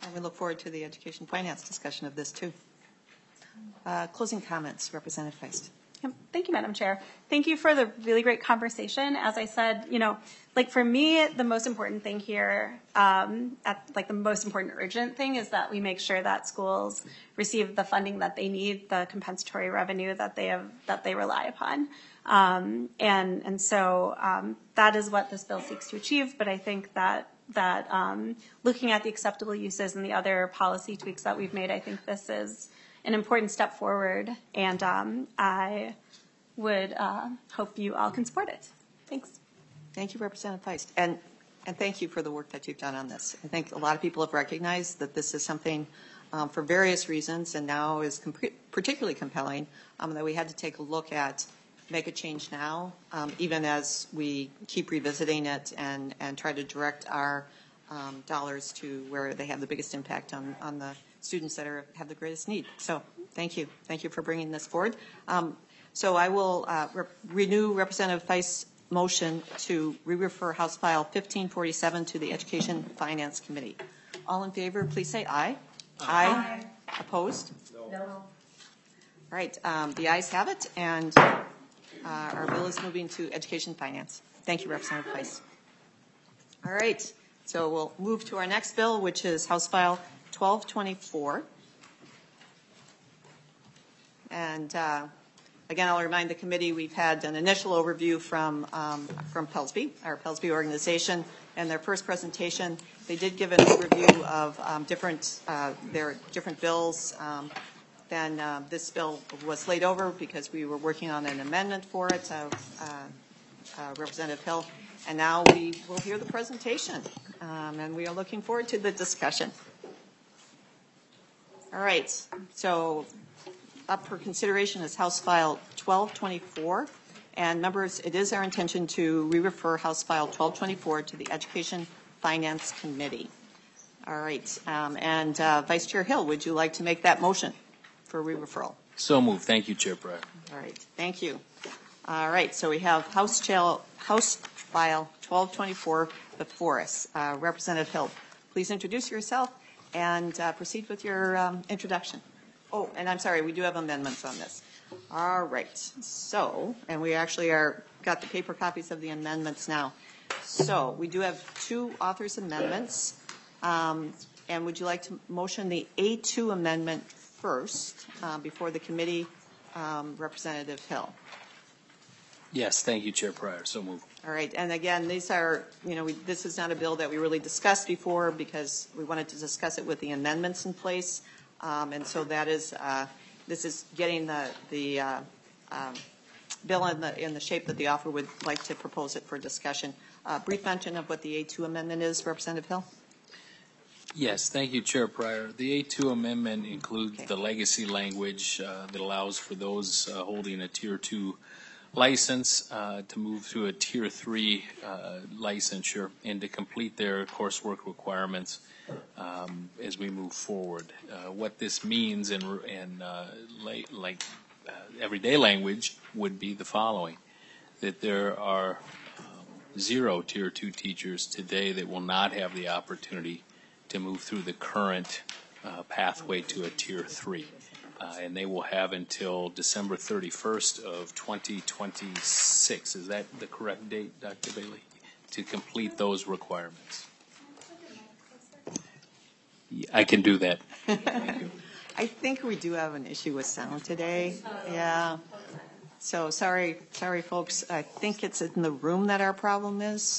And we look forward to the education finance discussion of this, too. Closing comments, Representative Feist. Thank you, Madam Chair. Thank you for the really great conversation. As I said, like for me, the most important thing here, the most important urgent thing is that we make sure that schools receive the funding that they need, the compensatory revenue that they rely upon. And so that is what this bill seeks to achieve. But I think that looking at the acceptable uses and the other policy tweaks that we've made, I think this is an important step forward, and I would hope you all can support it. Thanks. Thank you, Representative Feist, and thank you for the work that you've done on this. I think a lot of people have recognized that this is something for various reasons, and now is particularly compelling, that we had to take a look at, make a change now, even as we keep revisiting it and try to direct our dollars to where they have the biggest impact on the students that have the greatest need. So thank you. Thank you for bringing this forward. So I will renew Representative Feist's motion to re-refer House File 1547 to the Education Finance Committee. All in favor, please say aye. Aye. Opposed? No. All right. The ayes have it, and our bill is moving to Education Finance. Thank you, Representative Feist. All right. So we'll move to our next bill, which is House File 1224. And again, I'll remind the committee we've had an initial overview from Pelsby, our Pelsby organization, and their first presentation. They did give an overview of their different bills. Then this bill was laid over because we were working on an amendment for it, Representative Hill. And now we will hear the presentation, and we are looking forward to the discussion. All right, so up for consideration is House File 1224. And members, it is our intention to re-refer House File 1224 to the Education Finance Committee. All right, and Vice Chair Hill, would you like to make that motion for re-referral? So moved. Thank you, Chair Pryor. All right, thank you. All right, so we have House File 1224 before us. Representative Hill, please introduce yourself and proceed with your introduction. Oh, and I'm sorry, we do have amendments on this. All right, so, and we actually got the paper copies of the amendments now. So we do have two authors' amendments. And would you like to motion the A2 amendment first before the committee, Representative Hill? Yes, thank you, Chair Pryor. So moved. All right, and again, these are, this is not a bill that we really discussed before because we wanted to discuss it with the amendments in place. And so that is, this is getting the bill in the shape that the author would like to propose it for discussion. Brief mention of what the A2 amendment is, Representative Hill? Yes, thank you, Chair Pryor. The A2 amendment includes the legacy language that allows for those holding a Tier 2 license to move to a Tier 3 licensure and to complete their coursework requirements as we move forward. What this means in everyday language would be the following, that there are 0 Tier 2 teachers today that will not have the opportunity to move through the current pathway to a Tier 3. And they will have until December 31st of 2026. Is that the correct date, Dr. Bailey, to complete those requirements? I can do that. Thank you. I think we do have an issue with sound today. Yeah. So sorry, folks. I think it's in the room that our problem is.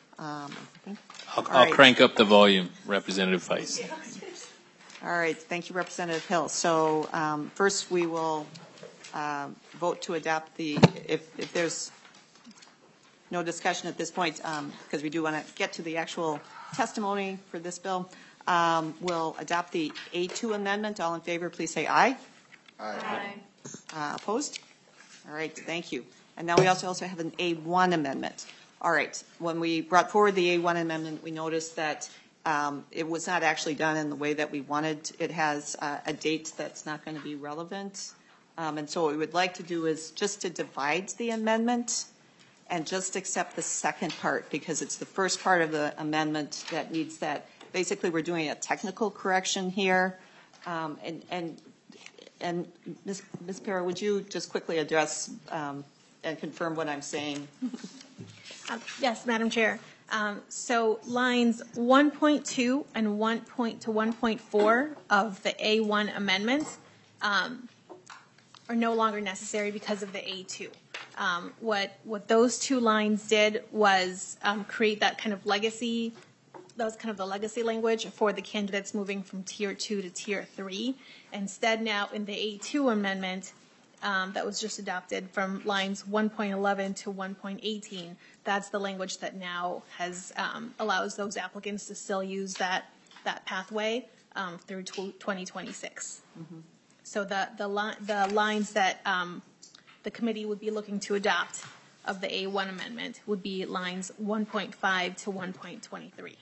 I'll crank up the volume, Representative Feist. All right. Thank you, Representative Hill. So first we will vote to adopt if there's no discussion at this point, because we do want to get to the actual testimony for this bill, we'll adopt the A2 amendment. All in favor, please say aye. Aye. Opposed? All right. Thank you. And now we also have an A1 amendment. All right. When we brought forward the A1 amendment, we noticed that it was not actually done in the way that we wanted. It has a date that's not going to be relevant. And so what we would like to do is just to divide the amendment and just accept the second part, because it's the first part of the amendment that needs that basically, we're doing a technical correction here. And Ms. Para, would you just quickly address and confirm what I'm saying? Yes, Madam Chair. So lines 1.2 and 1 to 1.4 of the A1 amendment are no longer necessary because of the A2. What those two lines did was create that kind of legacy. That was kind of the legacy language for the candidates moving from Tier 2 to Tier 3. Instead, now in the A2 amendment that was just adopted from lines 1.11 to 1.18, that's the language that now has allows those applicants to still use that pathway through 2026. Mm-hmm. So the lines that the committee would be looking to adopt of the A1 amendment would be lines 1.5 to 1.23.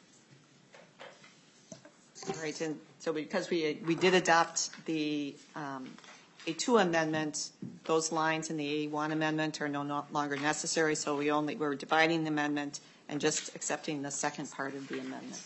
All right, and so because we did adopt the A2 amendment, those lines in the A1 amendment are no longer necessary, so we're dividing the amendment and just accepting the second part of the amendment.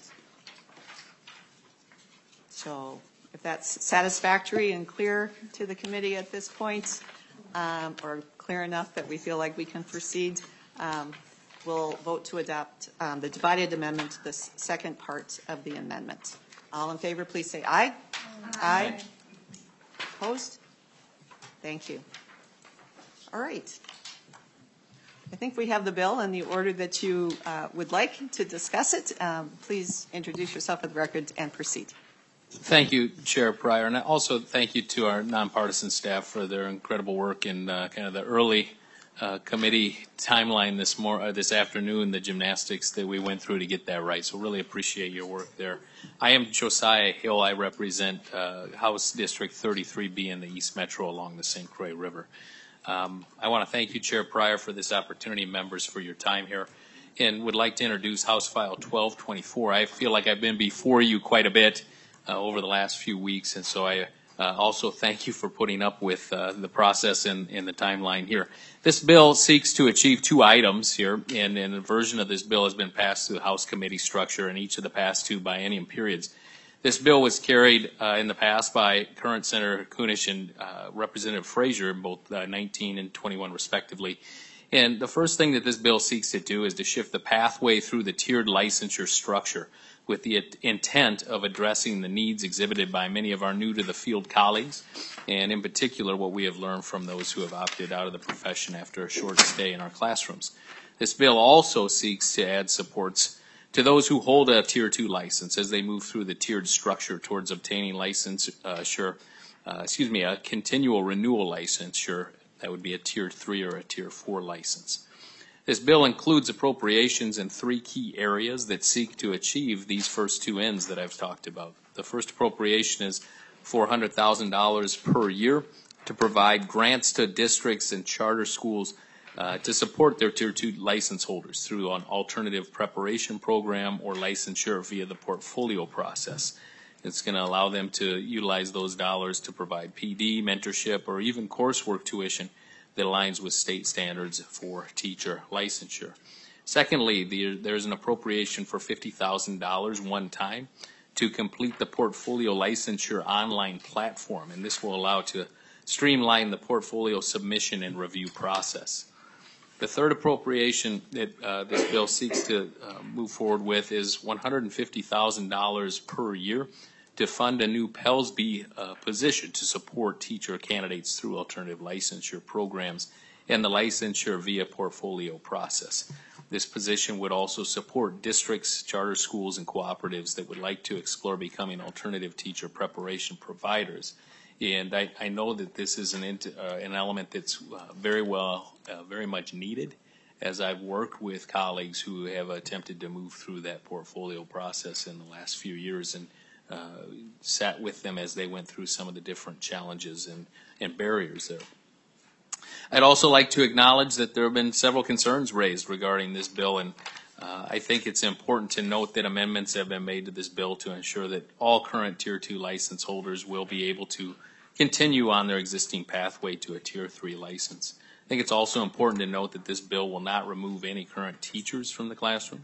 So if that's satisfactory and clear to the committee at this point, or clear enough that we feel like we can proceed, we'll vote to adopt the divided amendment to the second part of the amendment. All in favor, please say aye. Aye. Opposed? Thank you. All right. I think we have the bill in the order that you would like to discuss it. Please introduce yourself for the record and proceed. Thank you, Chair Pryor, and also thank you to our nonpartisan staff for their incredible work in kind of the early committee timeline this afternoon, the gymnastics that we went through to get that right. So really appreciate your work there. I am Josiah Hill. I represent House District 33B in the East Metro along the St. Croix River. I want to thank you, Chair Pryor, for this opportunity, members, for your time here, and would like to introduce House File 1224. I feel like I've been before you quite a bit over the last few weeks, and so I also thank you for putting up with the process and the timeline here. This bill seeks to achieve two items here, and a version of this bill has been passed through the House committee structure in each of the past two biennium periods. This bill was carried in the past by current Senator Kunish and Representative Frazier, both 19 and 21 respectively. And the first thing that this bill seeks to do is to shift the pathway through the tiered licensure structure with the intent of addressing the needs exhibited by many of our new-to-the-field colleagues, and in particular what we have learned from those who have opted out of the profession after a short stay in our classrooms. This bill also seeks to add supports to those who hold a Tier 2 license as they move through the tiered structure towards obtaining a continual renewal licensure. That would be a Tier 3 or a Tier 4 license. This bill includes appropriations in three key areas that seek to achieve these first two ends that I've talked about. The first appropriation is $400,000 per year to provide grants to districts and charter schools to support their Tier 2 license holders through an alternative preparation program or licensure via the portfolio process. It's going to allow them to utilize those dollars to provide PD, mentorship, or even coursework tuition that aligns with state standards for teacher licensure. Secondly, there's an appropriation for $50,000 one time to complete the portfolio licensure online platform, and this will allow to streamline the portfolio submission and review process. The third appropriation that this bill seeks to move forward with is $150,000 per year to fund a new PELSB position to support teacher candidates through alternative licensure programs and the licensure via portfolio process. This position would also support districts, charter schools, and cooperatives that would like to explore becoming alternative teacher preparation providers. And I know that this is an element that's very much needed, as I've worked with colleagues who have attempted to move through that portfolio process in the last few years and sat with them as they went through some of the different challenges and barriers there. I'd also like to acknowledge that there have been several concerns raised regarding this bill, and I think it's important to note that amendments have been made to this bill to ensure that all current Tier 2 license holders will be able to continue on their existing pathway to a Tier 3 license. I think it's also important to note that this bill will not remove any current teachers from the classroom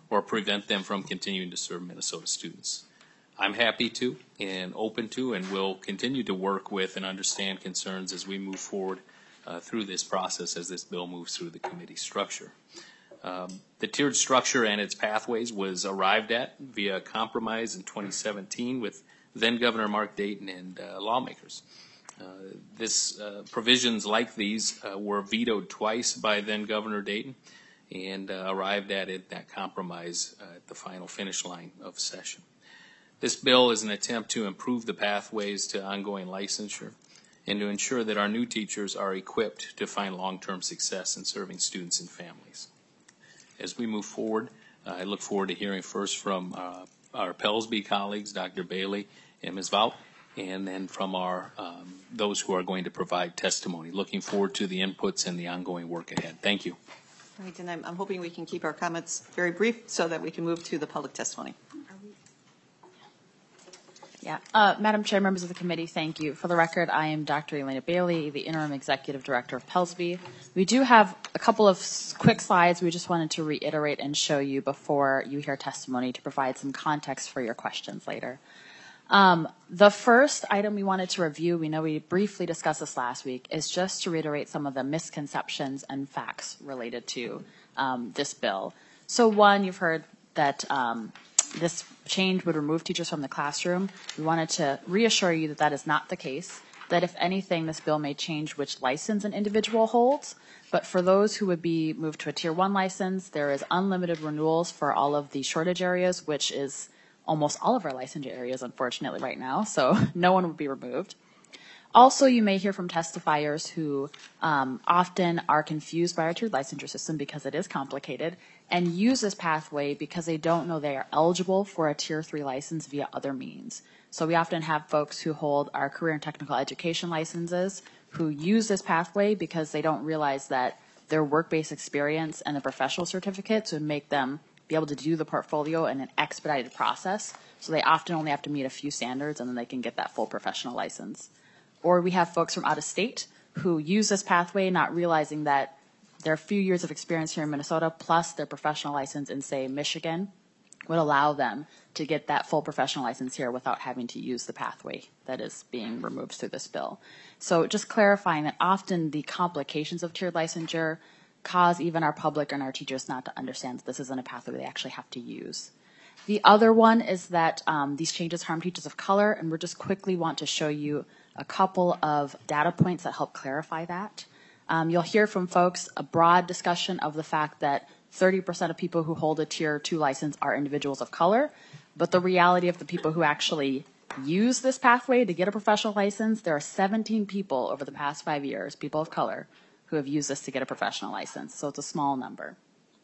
or prevent them from continuing to serve Minnesota students. I'm happy to and open to and will continue to work with and understand concerns as we move forward through this process as this bill moves through the committee structure. The tiered structure and its pathways was arrived at via compromise in 2017 with then Governor Mark Dayton and lawmakers. Provisions like these were vetoed twice by then Governor Dayton and arrived at that compromise at the final finish line of session. This bill is an attempt to improve the pathways to ongoing licensure and to ensure that our new teachers are equipped to find long-term success in serving students and families. As we move forward, I look forward to hearing first from our Pellsby colleagues, Dr. Bailey and Ms. Vout, and then from our those who are going to provide testimony. Looking forward to the inputs and the ongoing work ahead. Thank you. Right, and I'm hoping we can keep our comments very brief so that we can move to the public testimony. Yeah, Madam Chair, members of the committee, thank you. For the record, I am Dr. Elena Bailey, the Interim Executive Director of Pellsby. We do have a couple of quick slides we just wanted to reiterate and show you before you hear testimony to provide some context for your questions later. The first item we wanted to review, we know we briefly discussed this last week, is just to reiterate some of the misconceptions and facts related to this bill. So one, you've heard that this change would remove teachers from the classroom. We wanted to reassure you that that is not the case, that if anything, this bill may change which license an individual holds. But for those who would be moved to a Tier 1 license, there is unlimited renewals for all of the shortage areas, which is almost all of our licensure areas, unfortunately, right now. So no one would be removed. Also, you may hear from testifiers who often are confused by our tiered licensure system because it is complicated and use this pathway because they don't know they are eligible for a Tier 3 license via other means. So we often have folks who hold our career and technical education licenses who use this pathway because they don't realize that their work-based experience and the professional certificates would make them be able to do the portfolio in an expedited process. So they often only have to meet a few standards and then they can get that full professional license. Or we have folks from out of state who use this pathway not realizing that their few years of experience here in Minnesota plus their professional license in, say, Michigan would allow them to get that full professional license here without having to use the pathway that is being removed through this bill. So just clarifying that often the complications of tiered licensure cause even our public and our teachers not to understand that this isn't a pathway they actually have to use. The other one is that these changes harm teachers of color, and we just quickly want to show you a couple of data points that help clarify that. You'll hear from folks a broad discussion of the fact that 30% of people who hold a Tier 2 license are individuals of color, but the reality of the people who actually use this pathway to get a professional license, there are 17 people over the past 5 years, people of color, who have used this to get a professional license, so it's a small number.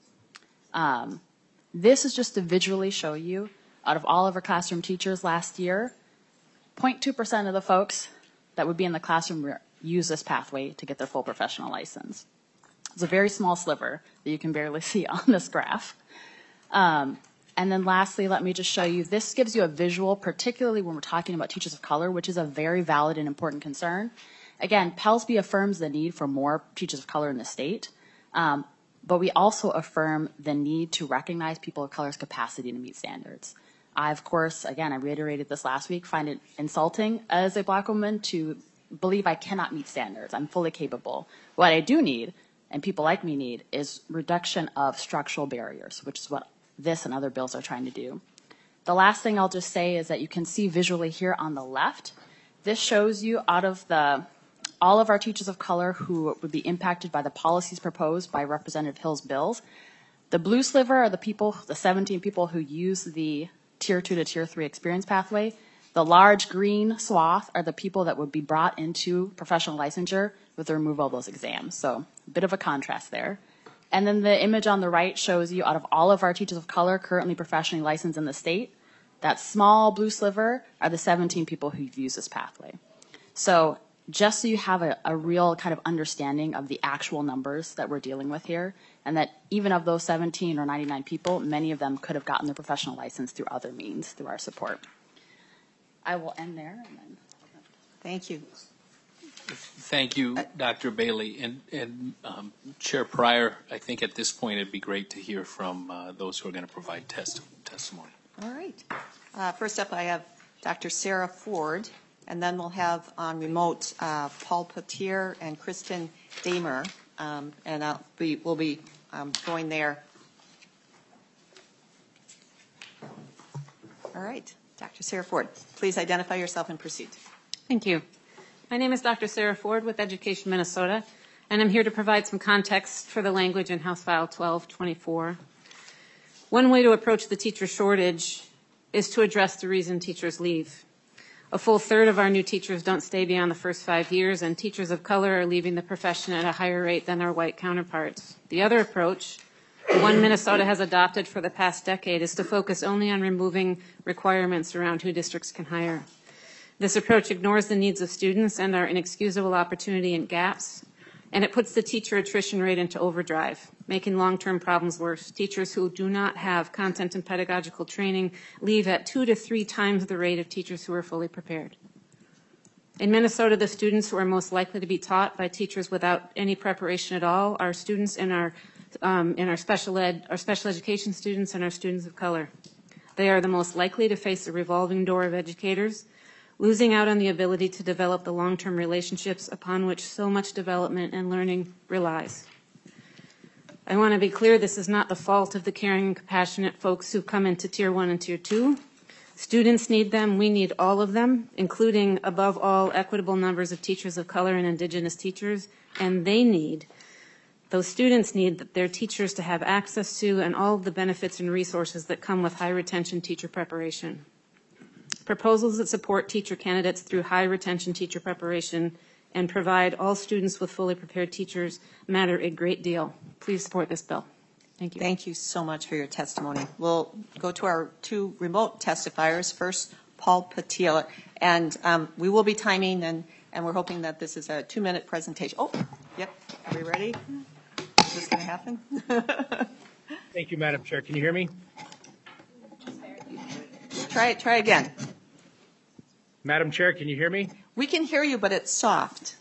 This is just to visually show you, out of all of our classroom teachers last year, 0.2% of the folks that would be in the classroom use this pathway to get their full professional license. It's a very small sliver that you can barely see on this graph. And then lastly, let me just show you, this gives you a visual, particularly when we're talking about teachers of color, which is a very valid and important concern. Again, Pellsby affirms the need for more teachers of color in the state, but we also affirm the need to recognize people of color's capacity to meet standards. I, of course, again, I reiterated this last week, find it insulting as a Black woman to believe I cannot meet standards. I'm fully capable. What I do need, and people like me need, is reduction of structural barriers, which is what this and other bills are trying to do. The last thing I'll just say is that you can see visually here on the left, this shows you out of all of our teachers of color who would be impacted by the policies proposed by Representative Hill's bills. The blue sliver are the people, the 17 people who use the Tier 2 to Tier 3 experience pathway. The large green swath are the people that would be brought into professional licensure with the removal of those exams. So a bit of a contrast there. And then the image on the right shows you out of all of our teachers of color currently professionally licensed in the state, that small blue sliver are the 17 people who've used this pathway. So just so you have a real kind of understanding of the actual numbers that we're dealing with here, and that even of those 17 or 99 people, many of them could have gotten their professional license through other means, through our support. I will end there. And then. Thank you. Thank you, Dr. Bailey. And Chair Pryor, I think at this point it'd be great to hear from those who are going to provide testimony. All right. First up, I have Dr. Sarah Ford, and then we'll have on remote Paul Petier and Kristen Damer, and we'll be going there. All right. Dr. Sarah Ford, please identify yourself and proceed. Thank you. My name is Dr. Sarah Ford with Education Minnesota, and I'm here to provide some context for the language in House File 1224. One way to approach the teacher shortage is to address the reason teachers leave. A full third of our new teachers don't stay beyond the first 5 years, and teachers of color are leaving the profession at a higher rate than their white counterparts. The other approach, the one Minnesota has adopted for the past decade, is to focus only on removing requirements around who districts can hire. This approach ignores the needs of students and our inexcusable opportunity and gaps, and it puts the teacher attrition rate into overdrive, making long-term problems worse. Teachers who do not have content and pedagogical training leave at 2 to 3 times the rate of teachers who are fully prepared. In Minnesota, the students who are most likely to be taught by teachers without any preparation at all are students in our special education students and our students of color. They are the most likely to face a revolving door of educators, losing out on the ability to develop the long-term relationships upon which so much development and learning relies. I want to be clear, this is not the fault of the caring and compassionate folks who come into Tier 1 and Tier 2. Students need them. We need all of them, including, above all, equitable numbers of teachers of color and Indigenous teachers, and those students need their teachers to have access to and all of the benefits and resources that come with high retention teacher preparation. Proposals that support teacher candidates through high retention teacher preparation and provide all students with fully prepared teachers matter a great deal. Please support this bill. Thank you. Thank you so much for your testimony. We'll go to our 2 remote testifiers. First, Paul Petier, and we will be timing, and we're hoping that this is a 2-minute presentation. Oh, yep. Are we ready? Is this going to happen? Thank you, Madam Chair. Can you hear me? Try again. Madam Chair, can you hear me? We can hear you, but it's soft.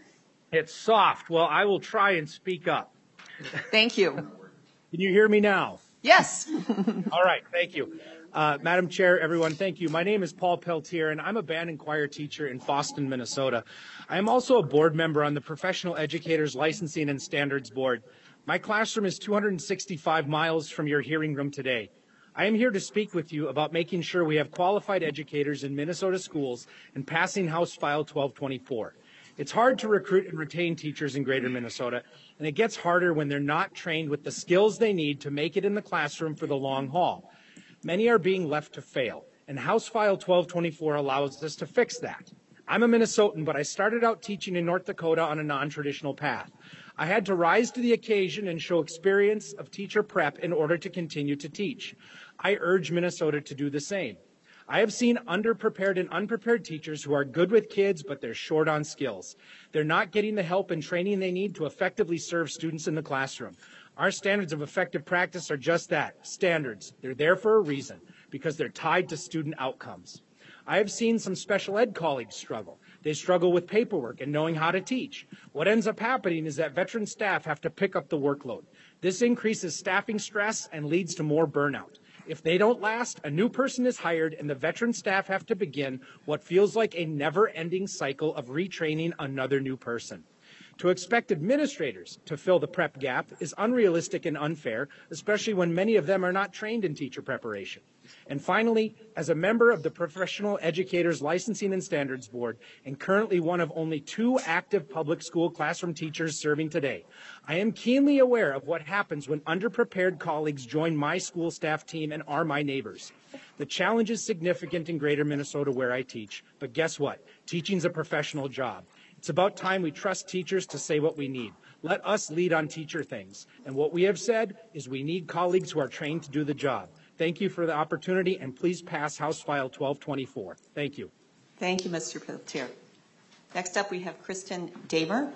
It's soft. Well, I will try and speak up. Thank you. Can you hear me now? Yes. All right. Thank you. Madam Chair, everyone, thank you. My name is Paul Peltier, and I'm a band and choir teacher in Fosston, Minnesota. I am also a board member on the Professional Educators Licensing and Standards Board. My classroom is 265 miles from your hearing room today. I am here to speak with you about making sure we have qualified educators in Minnesota schools and passing House File 1224. It's hard to recruit and retain teachers in Greater Minnesota, and it gets harder when they're not trained with the skills they need to make it in the classroom for the long haul. Many are being left to fail, and House File 1224 allows us to fix that. I'm a Minnesotan, but I started out teaching in North Dakota on a non-traditional path. I had to rise to the occasion and show experience of teacher prep in order to continue to teach. I urge Minnesota to do the same. I have seen underprepared and unprepared teachers who are good with kids, but they're short on skills. They're not getting the help and training they need to effectively serve students in the classroom. Our standards of effective practice are just that, standards. They're there for a reason, because they're tied to student outcomes. I have seen some special ed colleagues struggle. They struggle with paperwork and knowing how to teach. What ends up happening is that veteran staff have to pick up the workload. This increases staffing stress and leads to more burnout. If they don't last, a new person is hired and the veteran staff have to begin what feels like a never-ending cycle of retraining another new person. To expect administrators to fill the prep gap is unrealistic and unfair, especially when many of them are not trained in teacher preparation. And finally, as a member of the Professional Educators Licensing and Standards Board, and currently one of only 2 active public school classroom teachers serving today, I am keenly aware of what happens when underprepared colleagues join my school staff team and are my neighbors. The challenge is significant in Greater Minnesota where I teach, but guess what? Teaching's a professional job. It's about time we trust teachers to say what we need. Let us lead on teacher things. And what we have said is we need colleagues who are trained to do the job. Thank you for the opportunity, and please pass House File 1224. Thank you. Thank you, Mr. Peltier. Next up, we have Kristen Damer.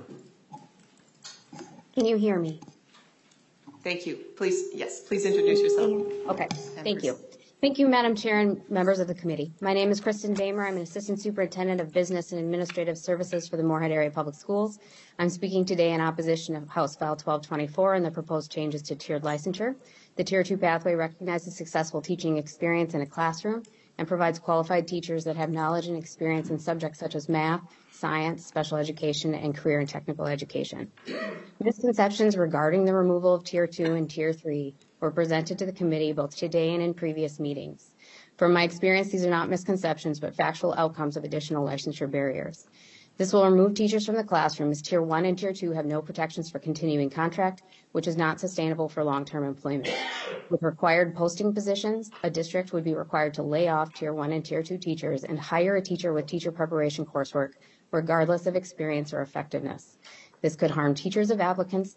Can you hear me? Thank you. Please, yes, please introduce yourself. Okay, thank you. Thank you, Madam Chair and members of the committee. My name is Kristen Damer. I'm an Assistant Superintendent of Business and Administrative Services for the Moorhead Area Public Schools. I'm speaking today in opposition of House File 1224 and the proposed changes to tiered licensure. The Tier 2 pathway recognizes successful teaching experience in a classroom and provides qualified teachers that have knowledge and experience in subjects such as math, science, special education, and career and technical education. Misconceptions regarding the removal of Tier 2 and Tier 3 were presented to the committee both today and in previous meetings. From my experience, these are not misconceptions, but factual outcomes of additional licensure barriers. This will remove teachers from the classroom as Tier 1 and Tier 2 have no protections for continuing contract, which is not sustainable for long-term employment. With required posting positions, a district would be required to lay off Tier 1 and Tier 2 teachers and hire a teacher with teacher preparation coursework, regardless of experience or effectiveness. This could harm teachers or applicants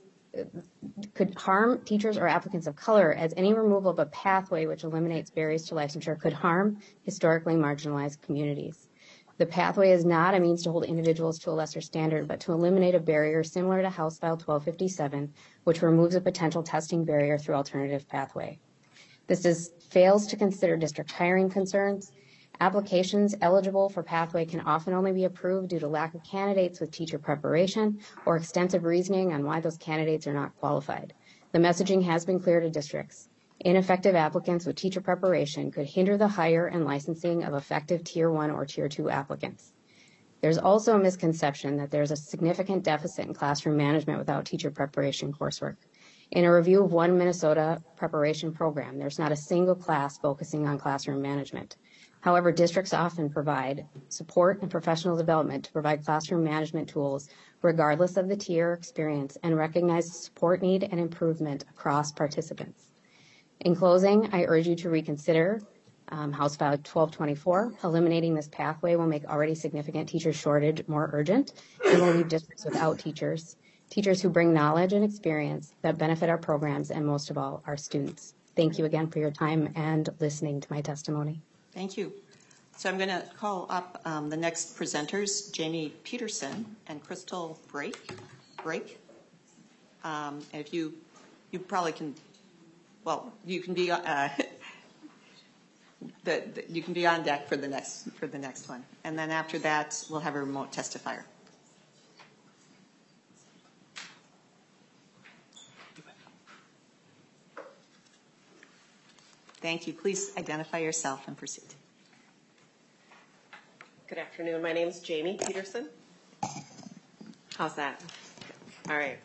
of color, as any removal of a pathway which eliminates barriers to licensure could harm historically marginalized communities. The pathway is not a means to hold individuals to a lesser standard, but to eliminate a barrier similar to House File 1257, which removes a potential testing barrier through alternative pathway. This fails to consider district hiring concerns. Applications eligible for pathway can often only be approved due to lack of candidates with teacher preparation or extensive reasoning on why those candidates are not qualified. The messaging has been clear to districts. Ineffective applicants with teacher preparation could hinder the hire and licensing of effective Tier 1 or Tier 2 applicants. There's also a misconception that there's a significant deficit in classroom management without teacher preparation coursework. In a review of one Minnesota preparation program, there's not a single class focusing on classroom management. However, districts often provide support and professional development to provide classroom management tools regardless of the tier experience and recognize the support need and improvement across participants. In closing, I urge you to reconsider House File 1224. Eliminating this pathway will make already significant teacher shortage more urgent and will leave districts without teachers who bring knowledge and experience that benefit our programs and most of all, our students. Thank you again for your time and listening to my testimony. Thank you. So I'm going to call up the next presenters, Jamie Peterson and Crystal Brake. And if you probably can, well, you can be you can be on deck for the next one, and then after that we'll have a remote testifier. Thank you. Please identify yourself and proceed. Good afternoon. My name is Jamie Peterson. How's that? All right.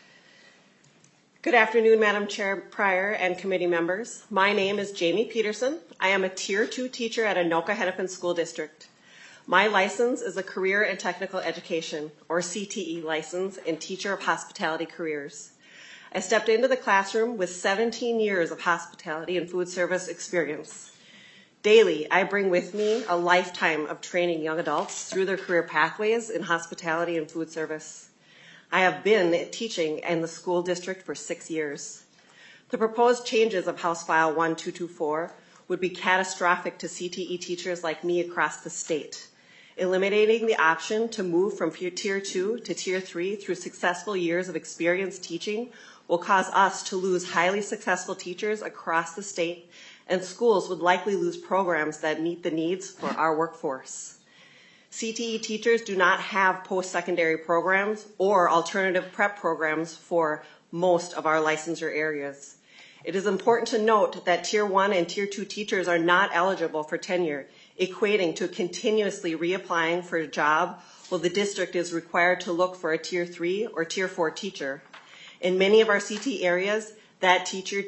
Good afternoon, Madam Chair Pryor and committee members. My name is Jamie Peterson. I am a Tier 2 teacher at Anoka Hennepin School District. My license is a Career and Technical Education, or CTE license, in Teacher of Hospitality Careers. I stepped into the classroom with 17 years of hospitality and food service experience. Daily, I bring with me a lifetime of training young adults through their career pathways in hospitality and food service. I have been teaching in the school district for 6 years. The proposed changes of House File 1224 would be catastrophic to CTE teachers like me across the state. Eliminating the option to move from Tier 2 to Tier 3 through successful years of experience teaching will cause us to lose highly successful teachers across the state, and schools would likely lose programs that meet the needs for our workforce. CTE teachers do not have post-secondary programs or alternative prep programs for most of our licensure areas. It is important to note that Tier 1 and Tier 2 teachers are not eligible for tenure, equating to continuously reapplying for a job while the district is required to look for a Tier 3 or Tier 4 teacher. In many of our CTE areas, that Tier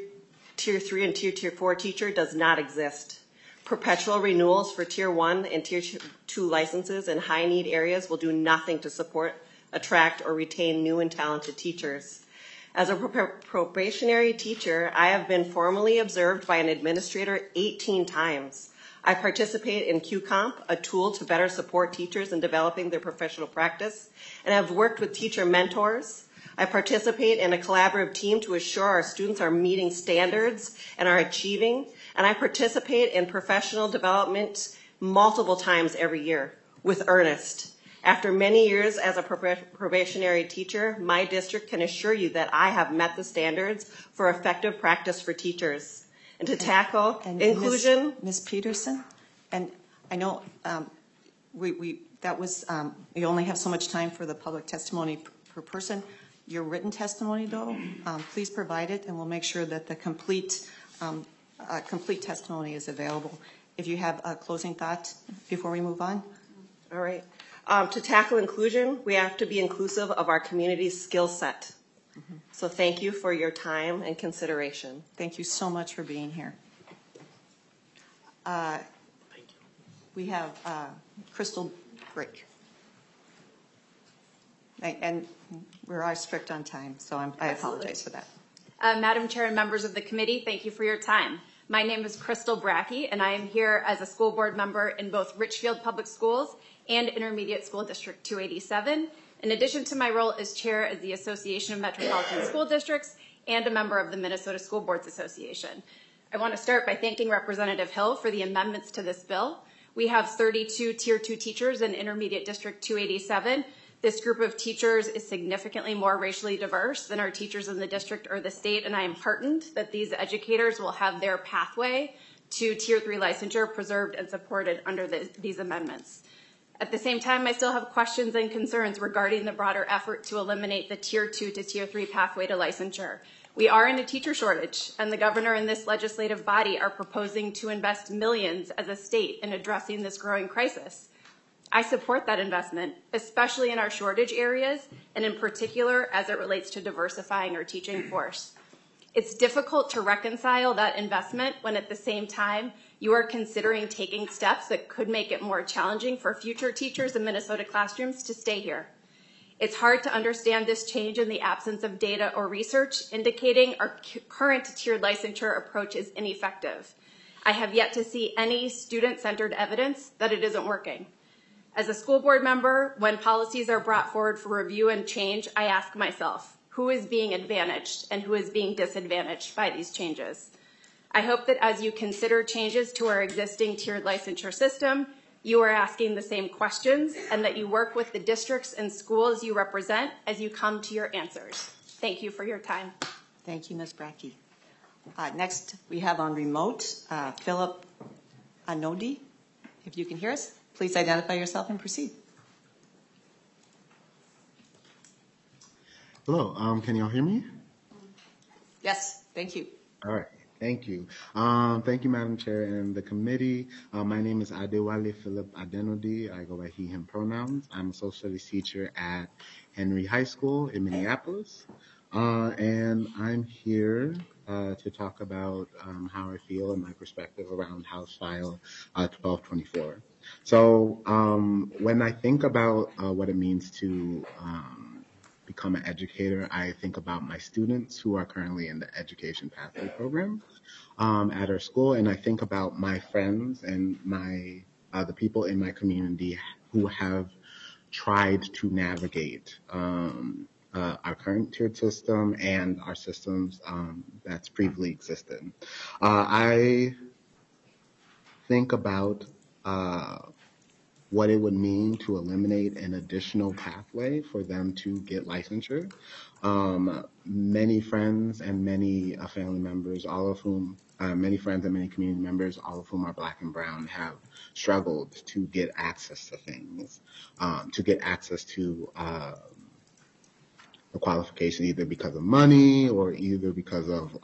3 and Tier 4 teacher does not exist. Perpetual renewals for Tier 1 and Tier 2 licenses in high-need areas will do nothing to support, attract, or retain new and talented teachers. As a probationary teacher, I have been formally observed by an administrator 18 times. I participate in QComp, a tool to better support teachers in developing their professional practice, and have worked with teacher mentors. I participate in a collaborative team to assure our students are meeting standards and are achieving, and I participate in professional development multiple times every year with earnest. After many years as a probationary teacher, my district can assure you that I have met the standards for effective practice for teachers. and to tackle And inclusion. Ms. Peterson, and I know we only have so much time for the public testimony per person. Your written testimony, though, please provide it, and we'll make sure that the complete testimony is available. If you have a closing thought before we move on. All right. To tackle inclusion, we have to be inclusive of our community's skill set. Mm-hmm. So thank you for your time and consideration. Thank you so much for being here. We have Crystal Brake. And we're strict on time, so I apologize for that. Madam Chair and members of the committee, thank you for your time. My name is Crystal Brackey, and I am here as a school board member in both Richfield Public Schools and Intermediate School District 287, in addition to my role as chair of the Association of Metropolitan School Districts and a member of the Minnesota School Boards Association. I want to start by thanking Representative Hill for the amendments to this bill. We have 32 Tier 2 teachers in Intermediate District 287. This group of teachers is significantly more racially diverse than our teachers in the district or the state, and I am heartened that these educators will have their pathway to Tier 3 licensure preserved and supported under these amendments. At the same time, I still have questions and concerns regarding the broader effort to eliminate the Tier 2 to Tier 3 pathway to licensure. We are in a teacher shortage, and the governor and this legislative body are proposing to invest millions as a state in addressing this growing crisis. I support that investment, especially in our shortage areas, and in particular as it relates to diversifying our teaching force. It's difficult to reconcile that investment when at the same time you are considering taking steps that could make it more challenging for future teachers in Minnesota classrooms to stay here. It's hard to understand this change in the absence of data or research indicating our current tiered licensure approach is ineffective. I have yet to see any student-centered evidence that it isn't working. As a school board member, when policies are brought forward for review and change, I ask myself, who is being advantaged and who is being disadvantaged by these changes? I hope that as you consider changes to our existing tiered licensure system, you are asking the same questions and that you work with the districts and schools you represent as you come to your answers. Thank you for your time. Thank you, Ms. Brackey. Next, we have on remote, Philip Anodi. If you can hear us, please identify yourself and proceed. Hello, can y'all hear me? Yes, thank you. All right, thank you. Thank you, Madam Chair and the committee. My name is Adewale Philip Adenodi. I go by he, him pronouns. I'm a social studies teacher at Henry High School in Minneapolis. And I'm here to talk about how I feel and my perspective around House File 1224. So when I think about what it means to become an educator, I think about my students who are currently in the Education Pathway Program at our school, and I think about my friends and the people in my community who have tried to navigate our current tiered system and our systems that's previously existed. I think about what it would mean to eliminate an additional pathway for them to get licensure. Many friends and many family members, all of whom, many friends and many community members, all of whom are Black and brown, have struggled to get access to things, to get access to the qualification, either because of money or either because of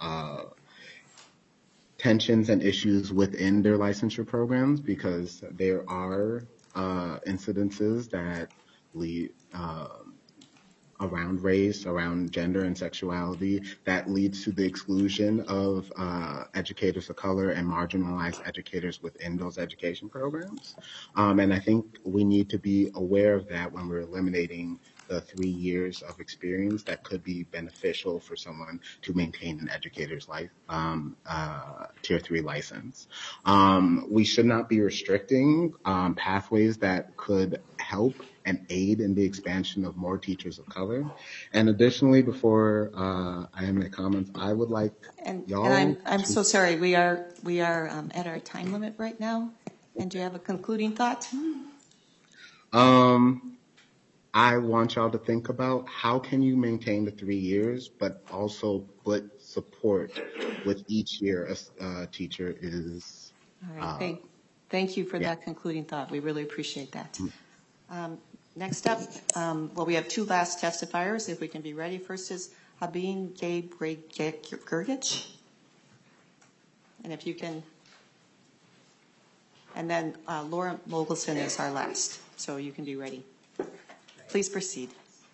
tensions and issues within their licensure programs, because there are incidences that lead around race, around gender and sexuality, that leads to the exclusion of educators of color and marginalized educators within those education programs. And I think we need to be aware of that when we're eliminating the 3 years of experience that could be beneficial for someone to maintain an educator's Tier 3 license. We should not be restricting pathways that could help and aid in the expansion of more teachers of color. And additionally, before I end my comments, I would like y'all. And I'm so sorry. We are at our time limit right now. And do you have a concluding thought? I want y'all to think about how can you maintain the 3 years, but also put support with each year a teacher is. All right, thank you for that concluding thought. We really appreciate that. Next up, well, we have two last testifiers, if we can be ready. First is Habeen Gurgich. And if you can, and then Laura Mogelson is our last, so you can be ready. Please proceed.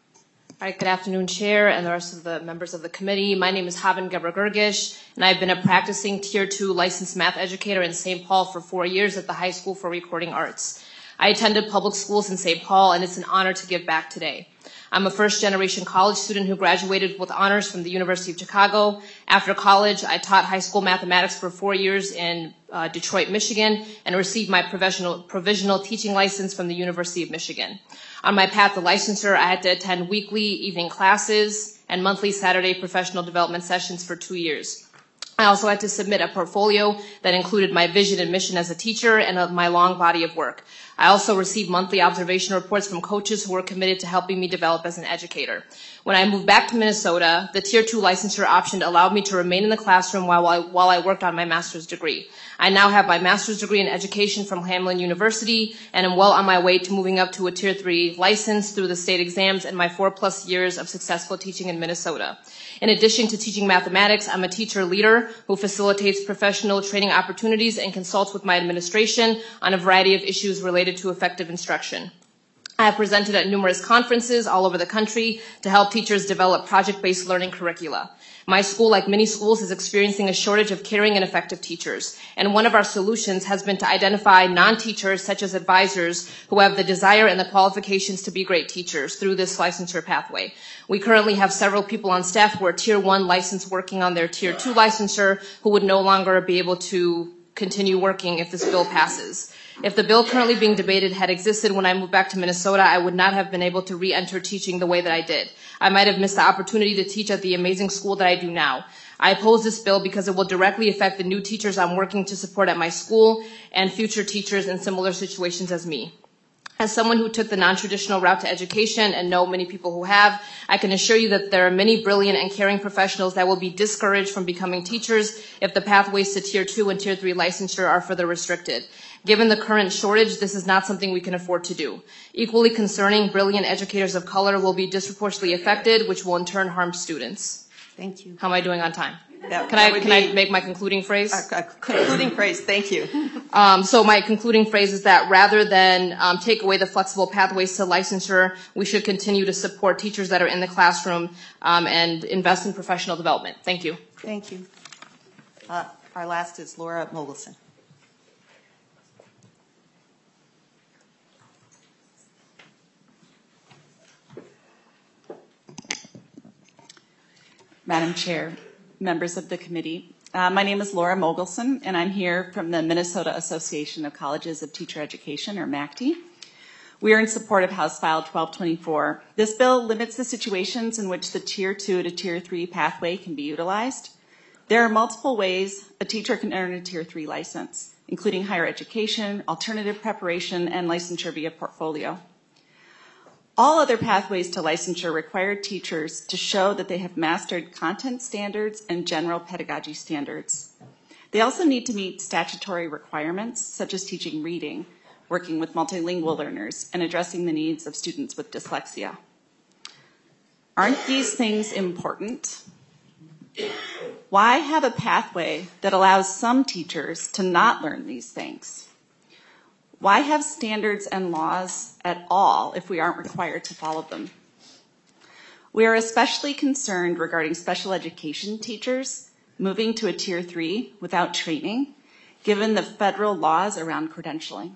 All right, good afternoon, Chair, and the rest of the members of the committee. My name is Habeen Gurgich, and I've been a practicing Tier 2 licensed math educator in St. Paul for 4 years at the High School for Recording Arts. I attended public schools in St. Paul, and it's an honor to give back today. I'm a first-generation college student who graduated with honors from the University of Chicago. After college, I taught high school mathematics for 4 years in Detroit, Michigan, and received my provisional teaching license from the University of Michigan. On my path to licensure, I had to attend weekly evening classes and monthly Saturday professional development sessions for 2 years. I also had to submit a portfolio that included my vision and mission as a teacher and my long body of work. I also received monthly observation reports from coaches who were committed to helping me develop as an educator. When I moved back to Minnesota, the Tier 2 licensure option allowed me to remain in the classroom while I worked on my master's degree. I now have my master's degree in education from Hamline University and am well on my way to moving up to a Tier 3 license through the state exams and my 4+ years of successful teaching in Minnesota. In addition to teaching mathematics, I'm a teacher leader who facilitates professional training opportunities and consults with my administration on a variety of issues related to effective instruction. I have presented at numerous conferences all over the country to help teachers develop project-based learning curricula. My school, like many schools, is experiencing a shortage of caring and effective teachers. And one of our solutions has been to identify non-teachers, such as advisors, who have the desire and the qualifications to be great teachers through this licensure pathway. We currently have several people on staff who are Tier 1 licensed working on their Tier 2 licensure who would no longer be able to continue working if this bill passes. If the bill currently being debated had existed when I moved back to Minnesota, I would not have been able to re-enter teaching the way that I did. I might have missed the opportunity to teach at the amazing school that I do now. I oppose this bill because it will directly affect the new teachers I'm working to support at my school and future teachers in similar situations as me. As someone who took the non-traditional route to education and know many people who have, I can assure you that there are many brilliant and caring professionals that will be discouraged from becoming teachers if the pathways to Tier 2 and Tier 3 licensure are further restricted. Given the current shortage, this is not something we can afford to do. Equally concerning, brilliant educators of color will be disproportionately affected, which will in turn harm students. Thank you. How am I doing on time? Can I make my concluding phrase? Concluding phrase, thank you. So my concluding phrase is that rather than take away the flexible pathways to licensure, we should continue to support teachers that are in the classroom and invest in professional development. Thank you. Thank you. Our last is Laura Mogelson. Madam Chair, members of the committee, my name is Laura Mogelson, and I'm here from the Minnesota Association of Colleges of Teacher Education, or MACTE. We are in support of House File 1224. This bill limits the situations in which the Tier 2 to Tier 3 pathway can be utilized. There are multiple ways a teacher can earn a Tier 3 license, including higher education, alternative preparation, and licensure via portfolio. All other pathways to licensure require teachers to show that they have mastered content standards and general pedagogy standards. They also need to meet statutory requirements, such as teaching reading, working with multilingual learners, and addressing the needs of students with dyslexia. Aren't these things important? Why have a pathway that allows some teachers to not learn these things? Why have standards and laws at all if we aren't required to follow them? We are especially concerned regarding special education teachers moving to a Tier 3 without training, given the federal laws around credentialing.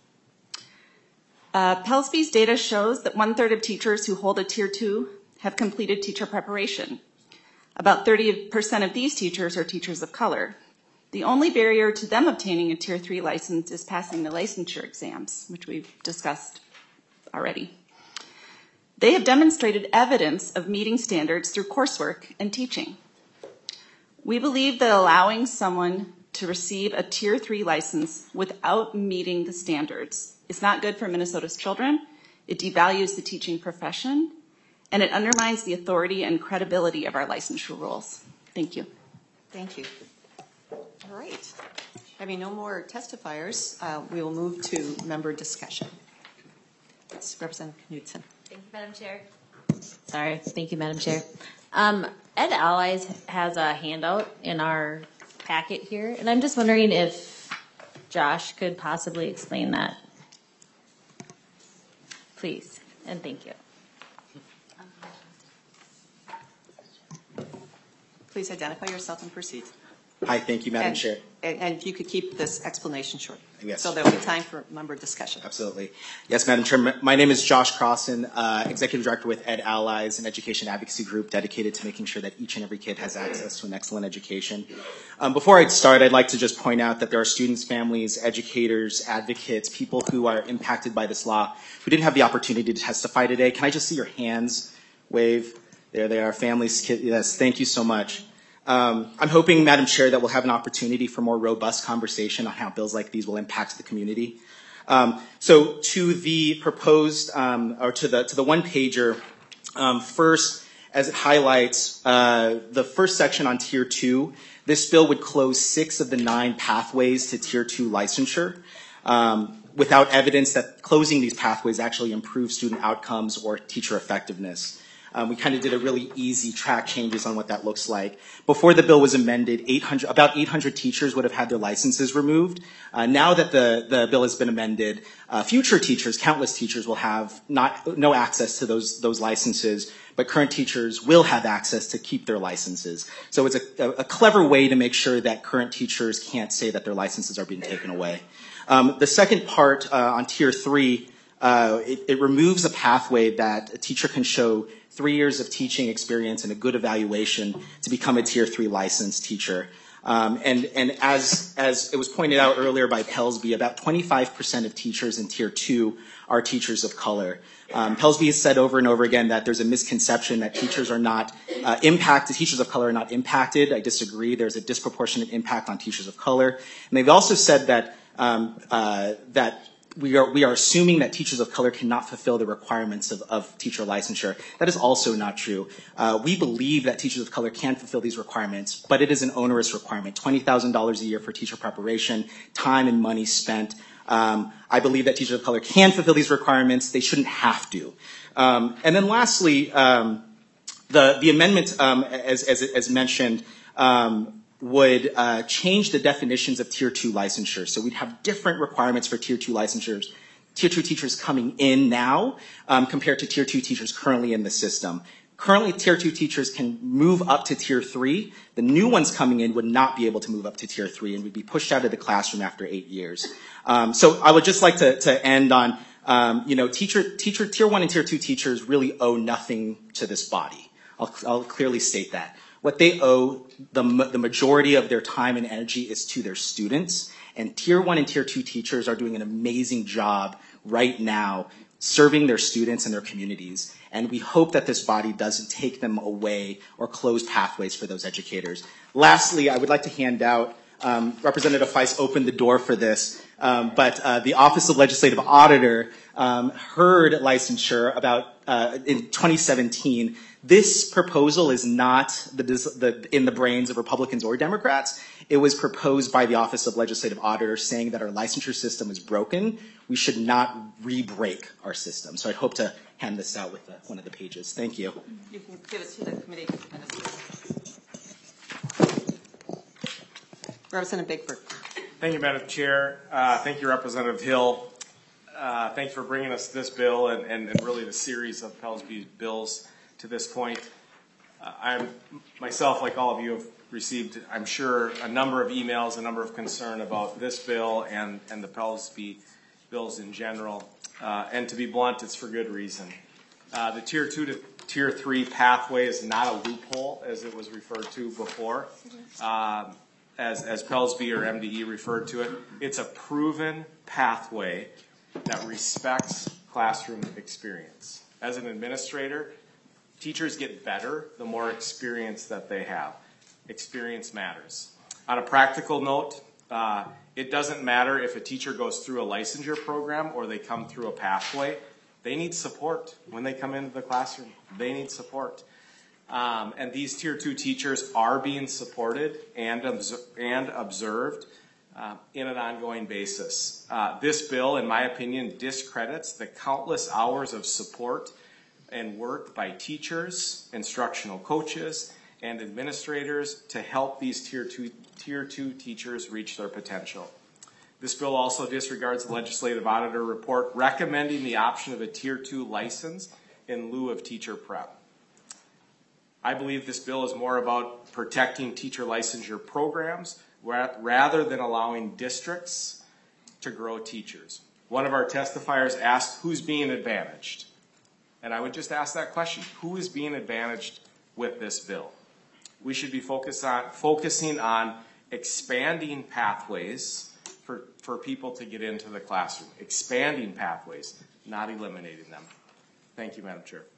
PELSB's data shows that 1/3 of teachers who hold a Tier 2 have completed teacher preparation. About 30% of these teachers are teachers of color. The only barrier to them obtaining a Tier 3 license is passing the licensure exams, which we've discussed already. They have demonstrated evidence of meeting standards through coursework and teaching. We believe that allowing someone to receive a Tier 3 license without meeting the standards is not good for Minnesota's children, It devalues the teaching profession, and it undermines the authority and credibility of our licensure rules. Thank you. Thank you. All right. Having no more testifiers, we will move to member discussion. It's Representative Knudsen. Thank you, Madam Chair. Sorry. Thank you, Madam Chair. Ed Allies has a handout in our packet here, and I'm just wondering if Josh could possibly explain that. Please, and thank you. Please identify yourself and proceed. Hi, thank you, Madam Chair. And if you could keep this explanation short. Yes. So there will be time for member discussion. Absolutely. Yes, Madam Chair. My name is Josh Crossan, Executive Director with Ed Allies, an education advocacy group dedicated to making sure that each and every kid has access to an excellent education. Before I start, I'd like to just point out that there are students, families, educators, advocates, people who are impacted by this law who didn't have the opportunity to testify today. Can I just see your hands wave? There they are, families, kids. Yes, thank you so much. I'm hoping, Madam Chair, that we'll have an opportunity for more robust conversation on how bills like these will impact the community. So to the proposed, or to the one pager, first, as it highlights the first section on Tier 2, this bill would close 6 of the 9 pathways to Tier 2 licensure without evidence that closing these pathways actually improves student outcomes or teacher effectiveness. We kind of did a really easy track changes on what that looks like. Before the bill was amended, about 800 teachers would have had their licenses removed. Now that the bill has been amended, future teachers, countless teachers, will have no access to those licenses, but current teachers will have access to keep their licenses. So it's a clever way to make sure that current teachers can't say that their licenses are being taken away. The second part on Tier 3, it removes a pathway that a teacher can show 3 years of teaching experience and a good evaluation to become a Tier 3 licensed teacher. And as it was pointed out earlier by Pelsby, about 25% of teachers in Tier 2 are teachers of color. Pelsby has said over and over again that there's a misconception that teachers are not impacted, teachers of color are not impacted. I disagree. There's a disproportionate impact on teachers of color. And they've also said that we are assuming that teachers of color cannot fulfill the requirements of teacher licensure. That is also not true. We believe that teachers of color can fulfill these requirements, but it is an onerous requirement, $20,000 a year for teacher preparation, time and money spent. I believe that teachers of color can fulfill these requirements. They shouldn't have to. And then lastly, the amendment, as mentioned, would change the definitions of Tier 2 licensure. So we'd have different requirements for Tier 2 licensures, Tier 2 teachers coming in now compared to Tier 2 teachers currently in the system. Currently, Tier 2 teachers can move up to Tier 3. The new ones coming in would not be able to move up to Tier 3 and would be pushed out of the classroom after 8 years. So I would just like to end on, Tier 1 and Tier 2 teachers really owe nothing to this body. I'll clearly state that. What they owe, the majority of their time and energy is to their students. And Tier 1 and Tier 2 teachers are doing an amazing job right now serving their students and their communities. And we hope that this body doesn't take them away or close pathways for those educators. Lastly, I would like to hand out, Representative Feist opened the door for this, but the Office of Legislative Auditor heard licensure about in 2017. This proposal is not in the brains of Republicans or Democrats. It was proposed by the Office of Legislative Auditor saying that our licensure system is broken. We should not re-break our system. So I hope to hand this out with one of the pages. Thank you. You can give it to the committee. Representative Bigford. Thank you, Madam Chair. Thank you, Representative Hill. Thanks for bringing us this bill and really the series of Pelsby's bills to this point. I'm myself, like all of you, have received, I'm sure, a number of emails, a number of concern about this bill and the Pelsby bills in general. And to be blunt, it's for good reason. The Tier 2 to Tier 3 pathway is not a loophole, as it was referred to before. As Pelsby or MDE referred to it, it's a proven pathway that respects classroom experience. As an administrator, teachers get better the more experience that they have. Experience matters. On a practical note, it doesn't matter if a teacher goes through a licensure program or they come through a pathway. They need support when they come into the classroom. They need support. And these Tier 2 teachers are being supported and observed in an ongoing basis. This bill, in my opinion, discredits the countless hours of support and work by teachers, instructional coaches, and administrators to help these Tier 2 teachers reach their potential. This bill also disregards the legislative auditor report recommending the option of a Tier 2 license in lieu of teacher prep. I believe this bill is more about protecting teacher licensure programs rather than allowing districts to grow teachers. One of our testifiers asked who's being advantaged. And I would just ask that question, who is being advantaged with this bill? We should be focusing on expanding pathways for people to get into the classroom. Expanding pathways, not eliminating them. Thank you, Madam Chair.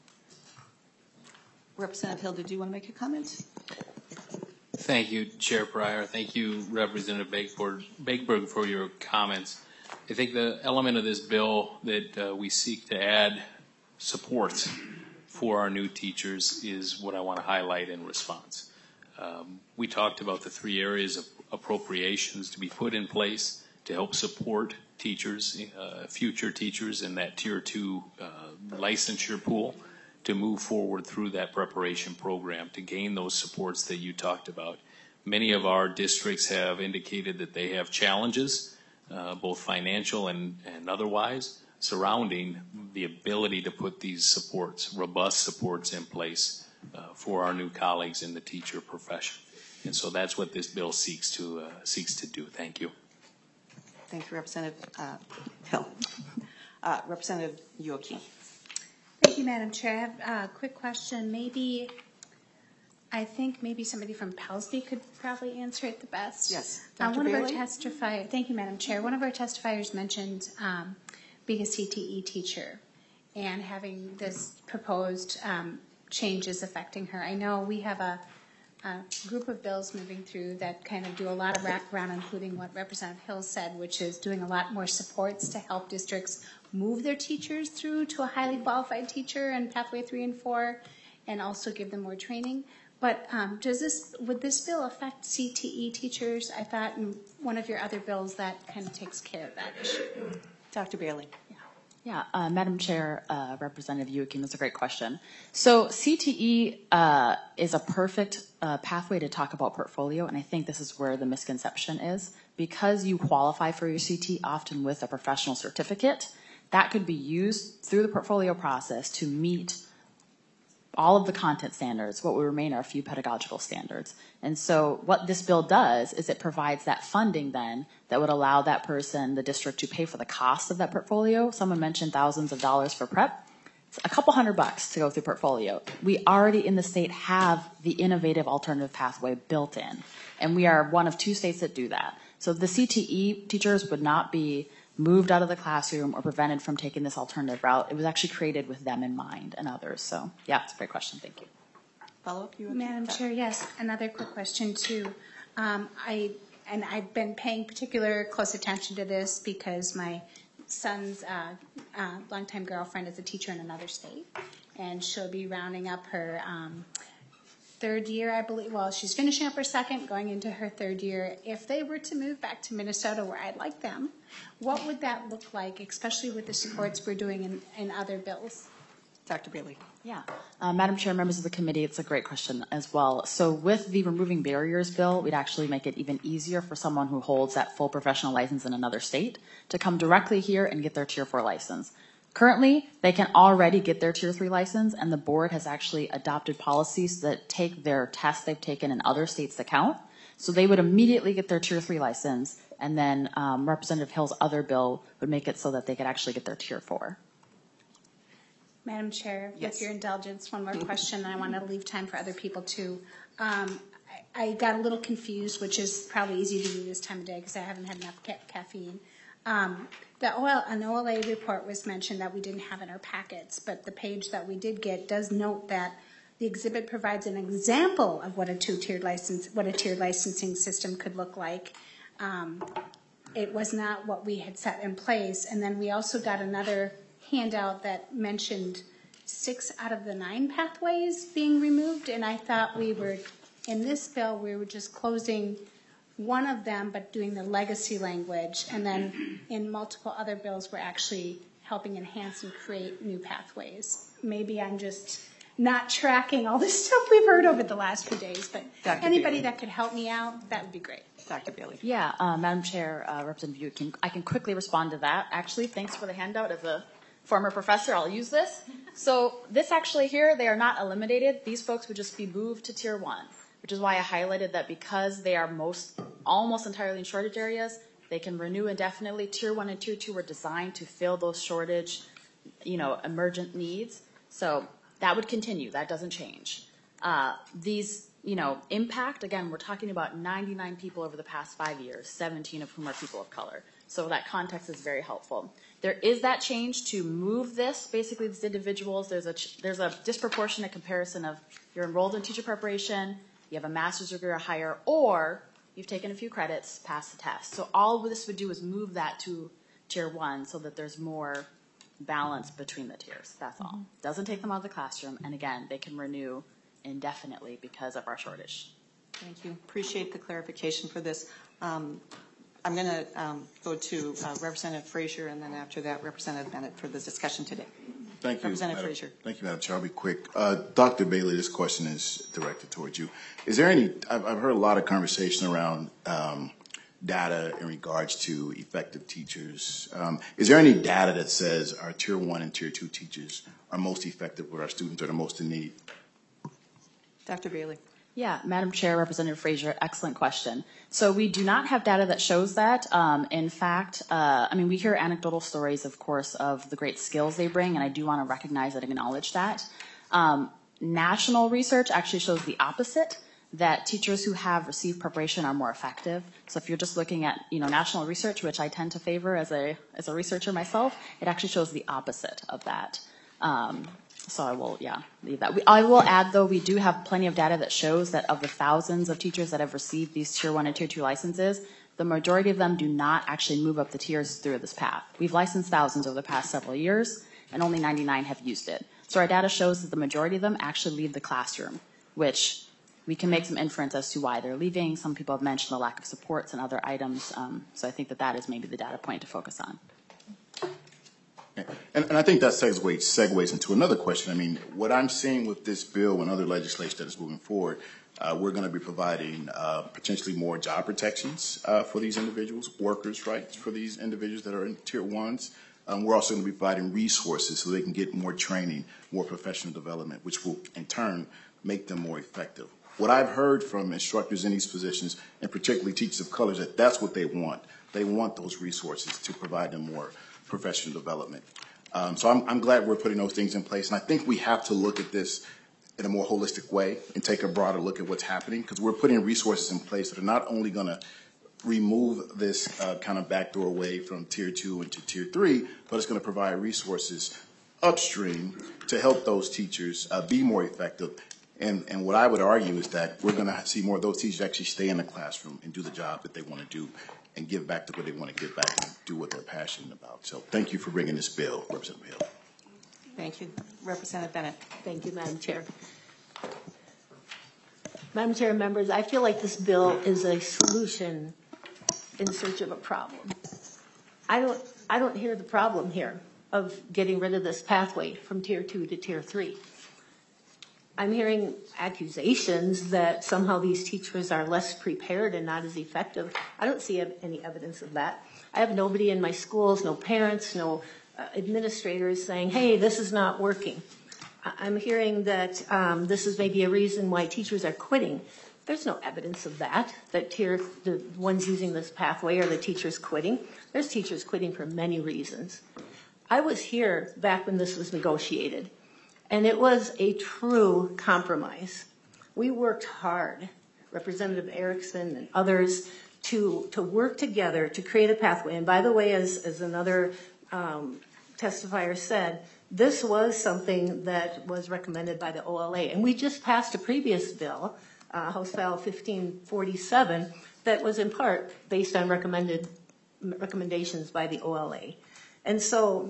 Representative Hill, did you want to make a comment? Thank you, Chair Pryor. Thank you, Representative Bakeberg, for your comments. I think the element of this bill that we seek to add support for our new teachers is what I want to highlight in response. We talked about the 3 areas of appropriations to be put in place to help support teachers, future teachers in that Tier 2 licensure pool, to move forward through that preparation program to gain those supports that you talked about. Many of our districts have indicated that they have challenges, both financial and otherwise, surrounding the ability to put these supports, robust supports in place for our new colleagues in the teacher profession. And so that's what this bill seeks to do. Thank you. Thank you, Representative Hill. Representative Yoki. Thank you, Madam Chair. I have a quick question. I think maybe somebody from Pelsby could probably answer it the best. Yes. One of our Bailey? testifiers, thank you, Madam Chair. One of our testifiers mentioned being a CTE teacher and having this proposed changes affecting her. I know we have a group of bills moving through that kind of do a lot of wraparound, including what Representative Hill said, which is doing a lot more supports to help districts move their teachers through to a highly qualified teacher in pathway 3 and 4, and also give them more training. But would this bill affect CTE teachers? I thought in one of your other bills that kind of takes care of that issue. Dr. Bailey. Yeah, Madam Chair, Representative Youakim, that's a great question. So CTE is a perfect pathway to talk about portfolio, and I think this is where the misconception is. Because you qualify for your CTE often with a professional certificate, that could be used through the portfolio process to meet all of the content standards. What will remain are a few pedagogical standards. And so what this bill does is it provides that funding then that would allow that person, the district, to pay for the cost of that portfolio. Someone mentioned thousands of dollars for prep. It's a couple $100 to go through portfolio. We already in the state have the innovative alternative pathway built in. And we are one of 2 states that do that. So the CTE teachers would not be moved out of the classroom or prevented from taking this alternative route. It was actually created with them in mind and others. So yeah, it's a great question. Thank you. Follow-up? Madam Chair, yes. Another quick question too. I've been paying particular close attention to this because my son's longtime girlfriend is a teacher in another state, and she'll be rounding up her 3rd year, I believe. Well, she's finishing up her 2nd, going into her 3rd year. If they were to move back to Minnesota, where I'd like them, what would that look like, especially with the supports we're doing in other bills? Dr. Bailey. Yeah. Madam Chair, members of the committee, it's a great question as well. So with the Removing Barriers bill, we'd actually make it even easier for someone who holds that full professional license in another state to come directly here and get their Tier 4 license. Currently, they can already get their Tier 3 license, and the board has actually adopted policies that take their tests they've taken in other states to count. So they would immediately get their Tier 3 license, and then Representative Hill's other bill would make it so that they could actually get their Tier 4. Madam Chair, Yes. with your indulgence, one more question, and I want to leave time for other people too. I got a little confused, which is probably easy to do this time of day because I haven't had enough caffeine. An OLA report was mentioned that we didn't have in our packets, but the page that we did get does note that the exhibit provides an example of what a tiered licensing system could look like. It was not what we had set in place, and then we also got another handout that mentioned 6 out of the 9 pathways being removed, and I thought in this bill, we were just closing one of them, but doing the legacy language, and then in multiple other bills, we're actually helping enhance and create new pathways. Maybe I'm just not tracking all this stuff we've heard over the last few days, but anybody that could help me out, that would be great. Dr. Bailey. Yeah, Madam Chair, Representative Buick, I can quickly respond to that. Actually, thanks for the handout. As a former professor, I'll use this. So this actually here, they are not eliminated. These folks would just be moved to Tier 1, which is why I highlighted that because they are almost entirely in shortage areas, they can renew indefinitely. Tier 1 and Tier 2 were designed to fill those shortage, emergent needs. So that would continue. That doesn't change. These, impact, again, we're talking about 99 people over the past 5 years, 17 of whom are people of color. So that context is very helpful. There is that change to move this, basically these individuals. There's a disproportionate comparison of you're enrolled in teacher preparation, you have a master's degree or higher, or you've taken a few credits, passed the test. So all of this would do is move that to Tier 1 so that there's more balance between the tiers. That's all. Doesn't take them out of the classroom. And again, they can renew indefinitely because of our shortage. Thank you. Appreciate the clarification for this. I'm going to go to Representative Frazier, and then after that, Representative Bennett for the discussion today. Thank you, Representative Frazier. Thank you, Madam Chair. I'll be quick. Dr. Bailey, this question is directed towards you. Is there any, I've heard a lot of conversation around data in regards to effective teachers. Is there any data that says our Tier 1 and Tier 2 teachers are most effective where our students are the most in need? Dr. Bailey. Yeah, Madam Chair, Representative Frazier, excellent question. So we do not have data that shows that. In fact, we hear anecdotal stories, of course, of the great skills they bring, and I do want to recognize and acknowledge that. National research actually shows the opposite, that teachers who have received preparation are more effective. So if you're just looking at, national research, which I tend to favor as a researcher myself, it actually shows the opposite of that. So I will, leave that. I will add, though, we do have plenty of data that shows that of the thousands of teachers that have received these Tier 1 and Tier 2 licenses, the majority of them do not actually move up the tiers through this path. We've licensed thousands over the past several years, and only 99 have used it. So our data shows that the majority of them actually leave the classroom, which we can make some inference as to why they're leaving. Some people have mentioned the lack of supports and other items. So I think that is maybe the data point to focus on. And I think that segues into another question. What I'm seeing with this bill and other legislation that is moving forward, we're going to be providing potentially more job protections for these individuals, workers' rights for these individuals that are in Tier 1s. We're also going to be providing resources so they can get more training, more professional development, which will in turn make them more effective. What I've heard from instructors in these positions, and particularly teachers of color, is that that's what they want. They want those resources to provide them more professional development. So I'm glad we're putting those things in place. And I think we have to look at this in a more holistic way and take a broader look at what's happening, because we're putting resources in place that are not only going to remove this kind of backdoor way from Tier 2 into Tier 3, but it's going to provide resources upstream to help those teachers be more effective. And what I would argue is that we're going to see more of those teachers actually stay in the classroom and do the job that they want to do and give back to what they want to give back and do what they're passionate about. So thank you for bringing this bill, Representative Hill. Thank you. Representative Bennett. Thank you, Madam Chair. Madam Chair, members, I feel like this bill is a solution in search of a problem. I don't hear the problem here of getting rid of this pathway from Tier 2 to Tier 3. I'm hearing accusations that somehow these teachers are less prepared and not as effective. I don't see any evidence of that. I have nobody in my schools, no parents, no administrators saying, hey, this is not working. I'm hearing that this is maybe a reason why teachers are quitting. There's no evidence of that the ones using this pathway are the teachers quitting. There's teachers quitting for many reasons. I was here back when this was negotiated, and it was a true compromise. We worked hard, Representative Erickson and others, to work together to create a pathway. And by the way, as another testifier said, this was something that was recommended by the OLA. And we just passed a previous bill, House File 1547, that was in part based on recommendations by the OLA. And so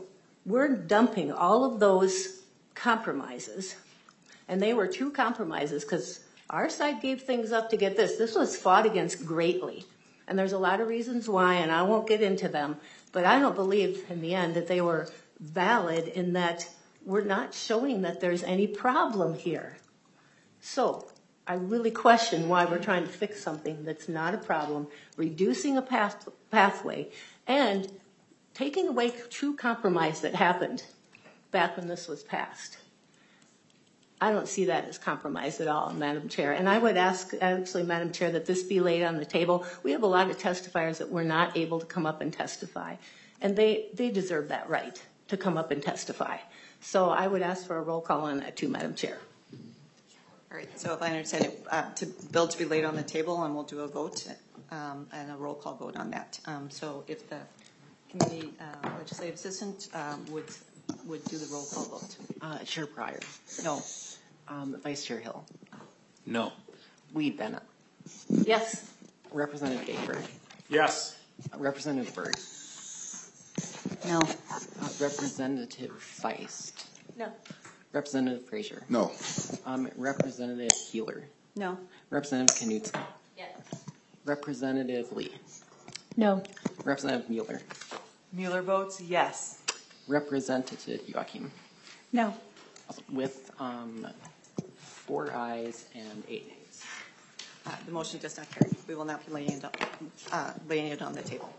we're dumping all of those compromises, and they were true compromises because our side gave things up to get this. This was fought against greatly, and there's a lot of reasons why, and I won't get into them, but I don't believe in the end that they were valid in that we're not showing that there's any problem here. So I really question why we're trying to fix something that's not a problem, reducing a pathway, and taking away true compromise that happened back when this was passed. I don't see that as compromise at all, Madam Chair. And I would ask, actually, Madam Chair, that this be laid on the table. We have a lot of testifiers that were not able to come up and testify, and they deserve that right to come up and testify. So I would ask for a roll call on that too, Madam Chair. All right, so if I understand it, to bill to be laid on the table, and we'll do a vote and a roll call vote on that. So if the committee legislative assistant would do the roll call vote. Chair Pryor. No. Vice Chair Hill. No. Weed Bennett. Yes. Representative Gayford. Yes. Representative Byrd. No. Representative Feist. No. Representative Frazier. No. Representative Keeler. No. Representative Knudsen. Yes. Representative Lee. No. Representative Mueller. Mueller votes yes. Representative Joachim. No. With 4 ayes and 8 nays. The motion does not carry. We will not be laying it on the table.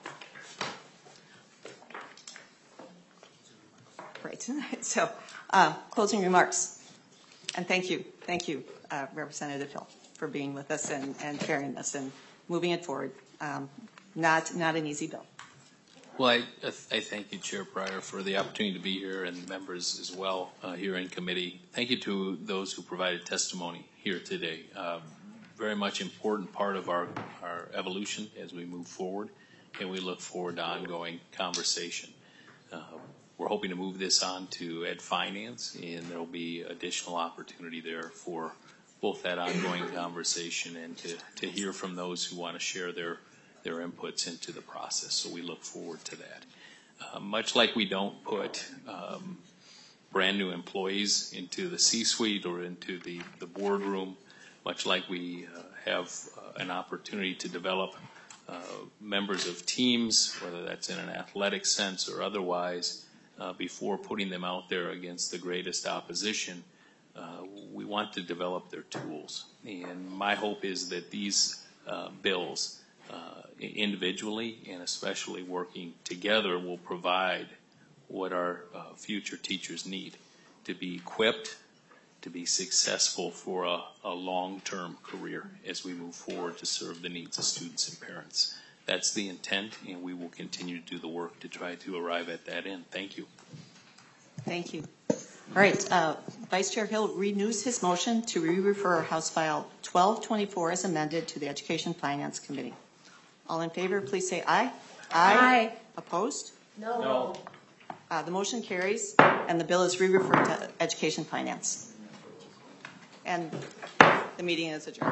Right. So, closing remarks. And thank you, Representative Hill, for being with us and carrying this and moving it forward. Not an easy bill. Well, I thank you, Chair Pryor, for the opportunity to be here, and members as well here in committee. Thank you to those who provided testimony here today. Very much important part of our evolution as we move forward, and we look forward to ongoing conversation. We're hoping to move this on to Ed Finance, and there will be additional opportunity there for both that ongoing conversation and to hear from those who want to share their inputs into the process. So we look forward to that. Much like we don't put brand new employees into the C-suite or into the boardroom, much like we have an opportunity to develop members of teams, whether that's in an athletic sense or otherwise, before putting them out there against the greatest opposition, we want to develop their tools. And my hope is that these bills, individually and especially working together, will provide what our future teachers need to be equipped, to be successful for a long-term career as we move forward to serve the needs of students and parents. That's the intent, and we will continue to do the work to try to arrive at that end. Thank you. Thank you. All right, Vice Chair Hill renews his motion to re-refer House File 1224 as amended to the Education Finance Committee. All in favor, please say aye. Aye. Opposed? No. The motion carries, and the bill is re-referred to Education Finance. And the meeting is adjourned.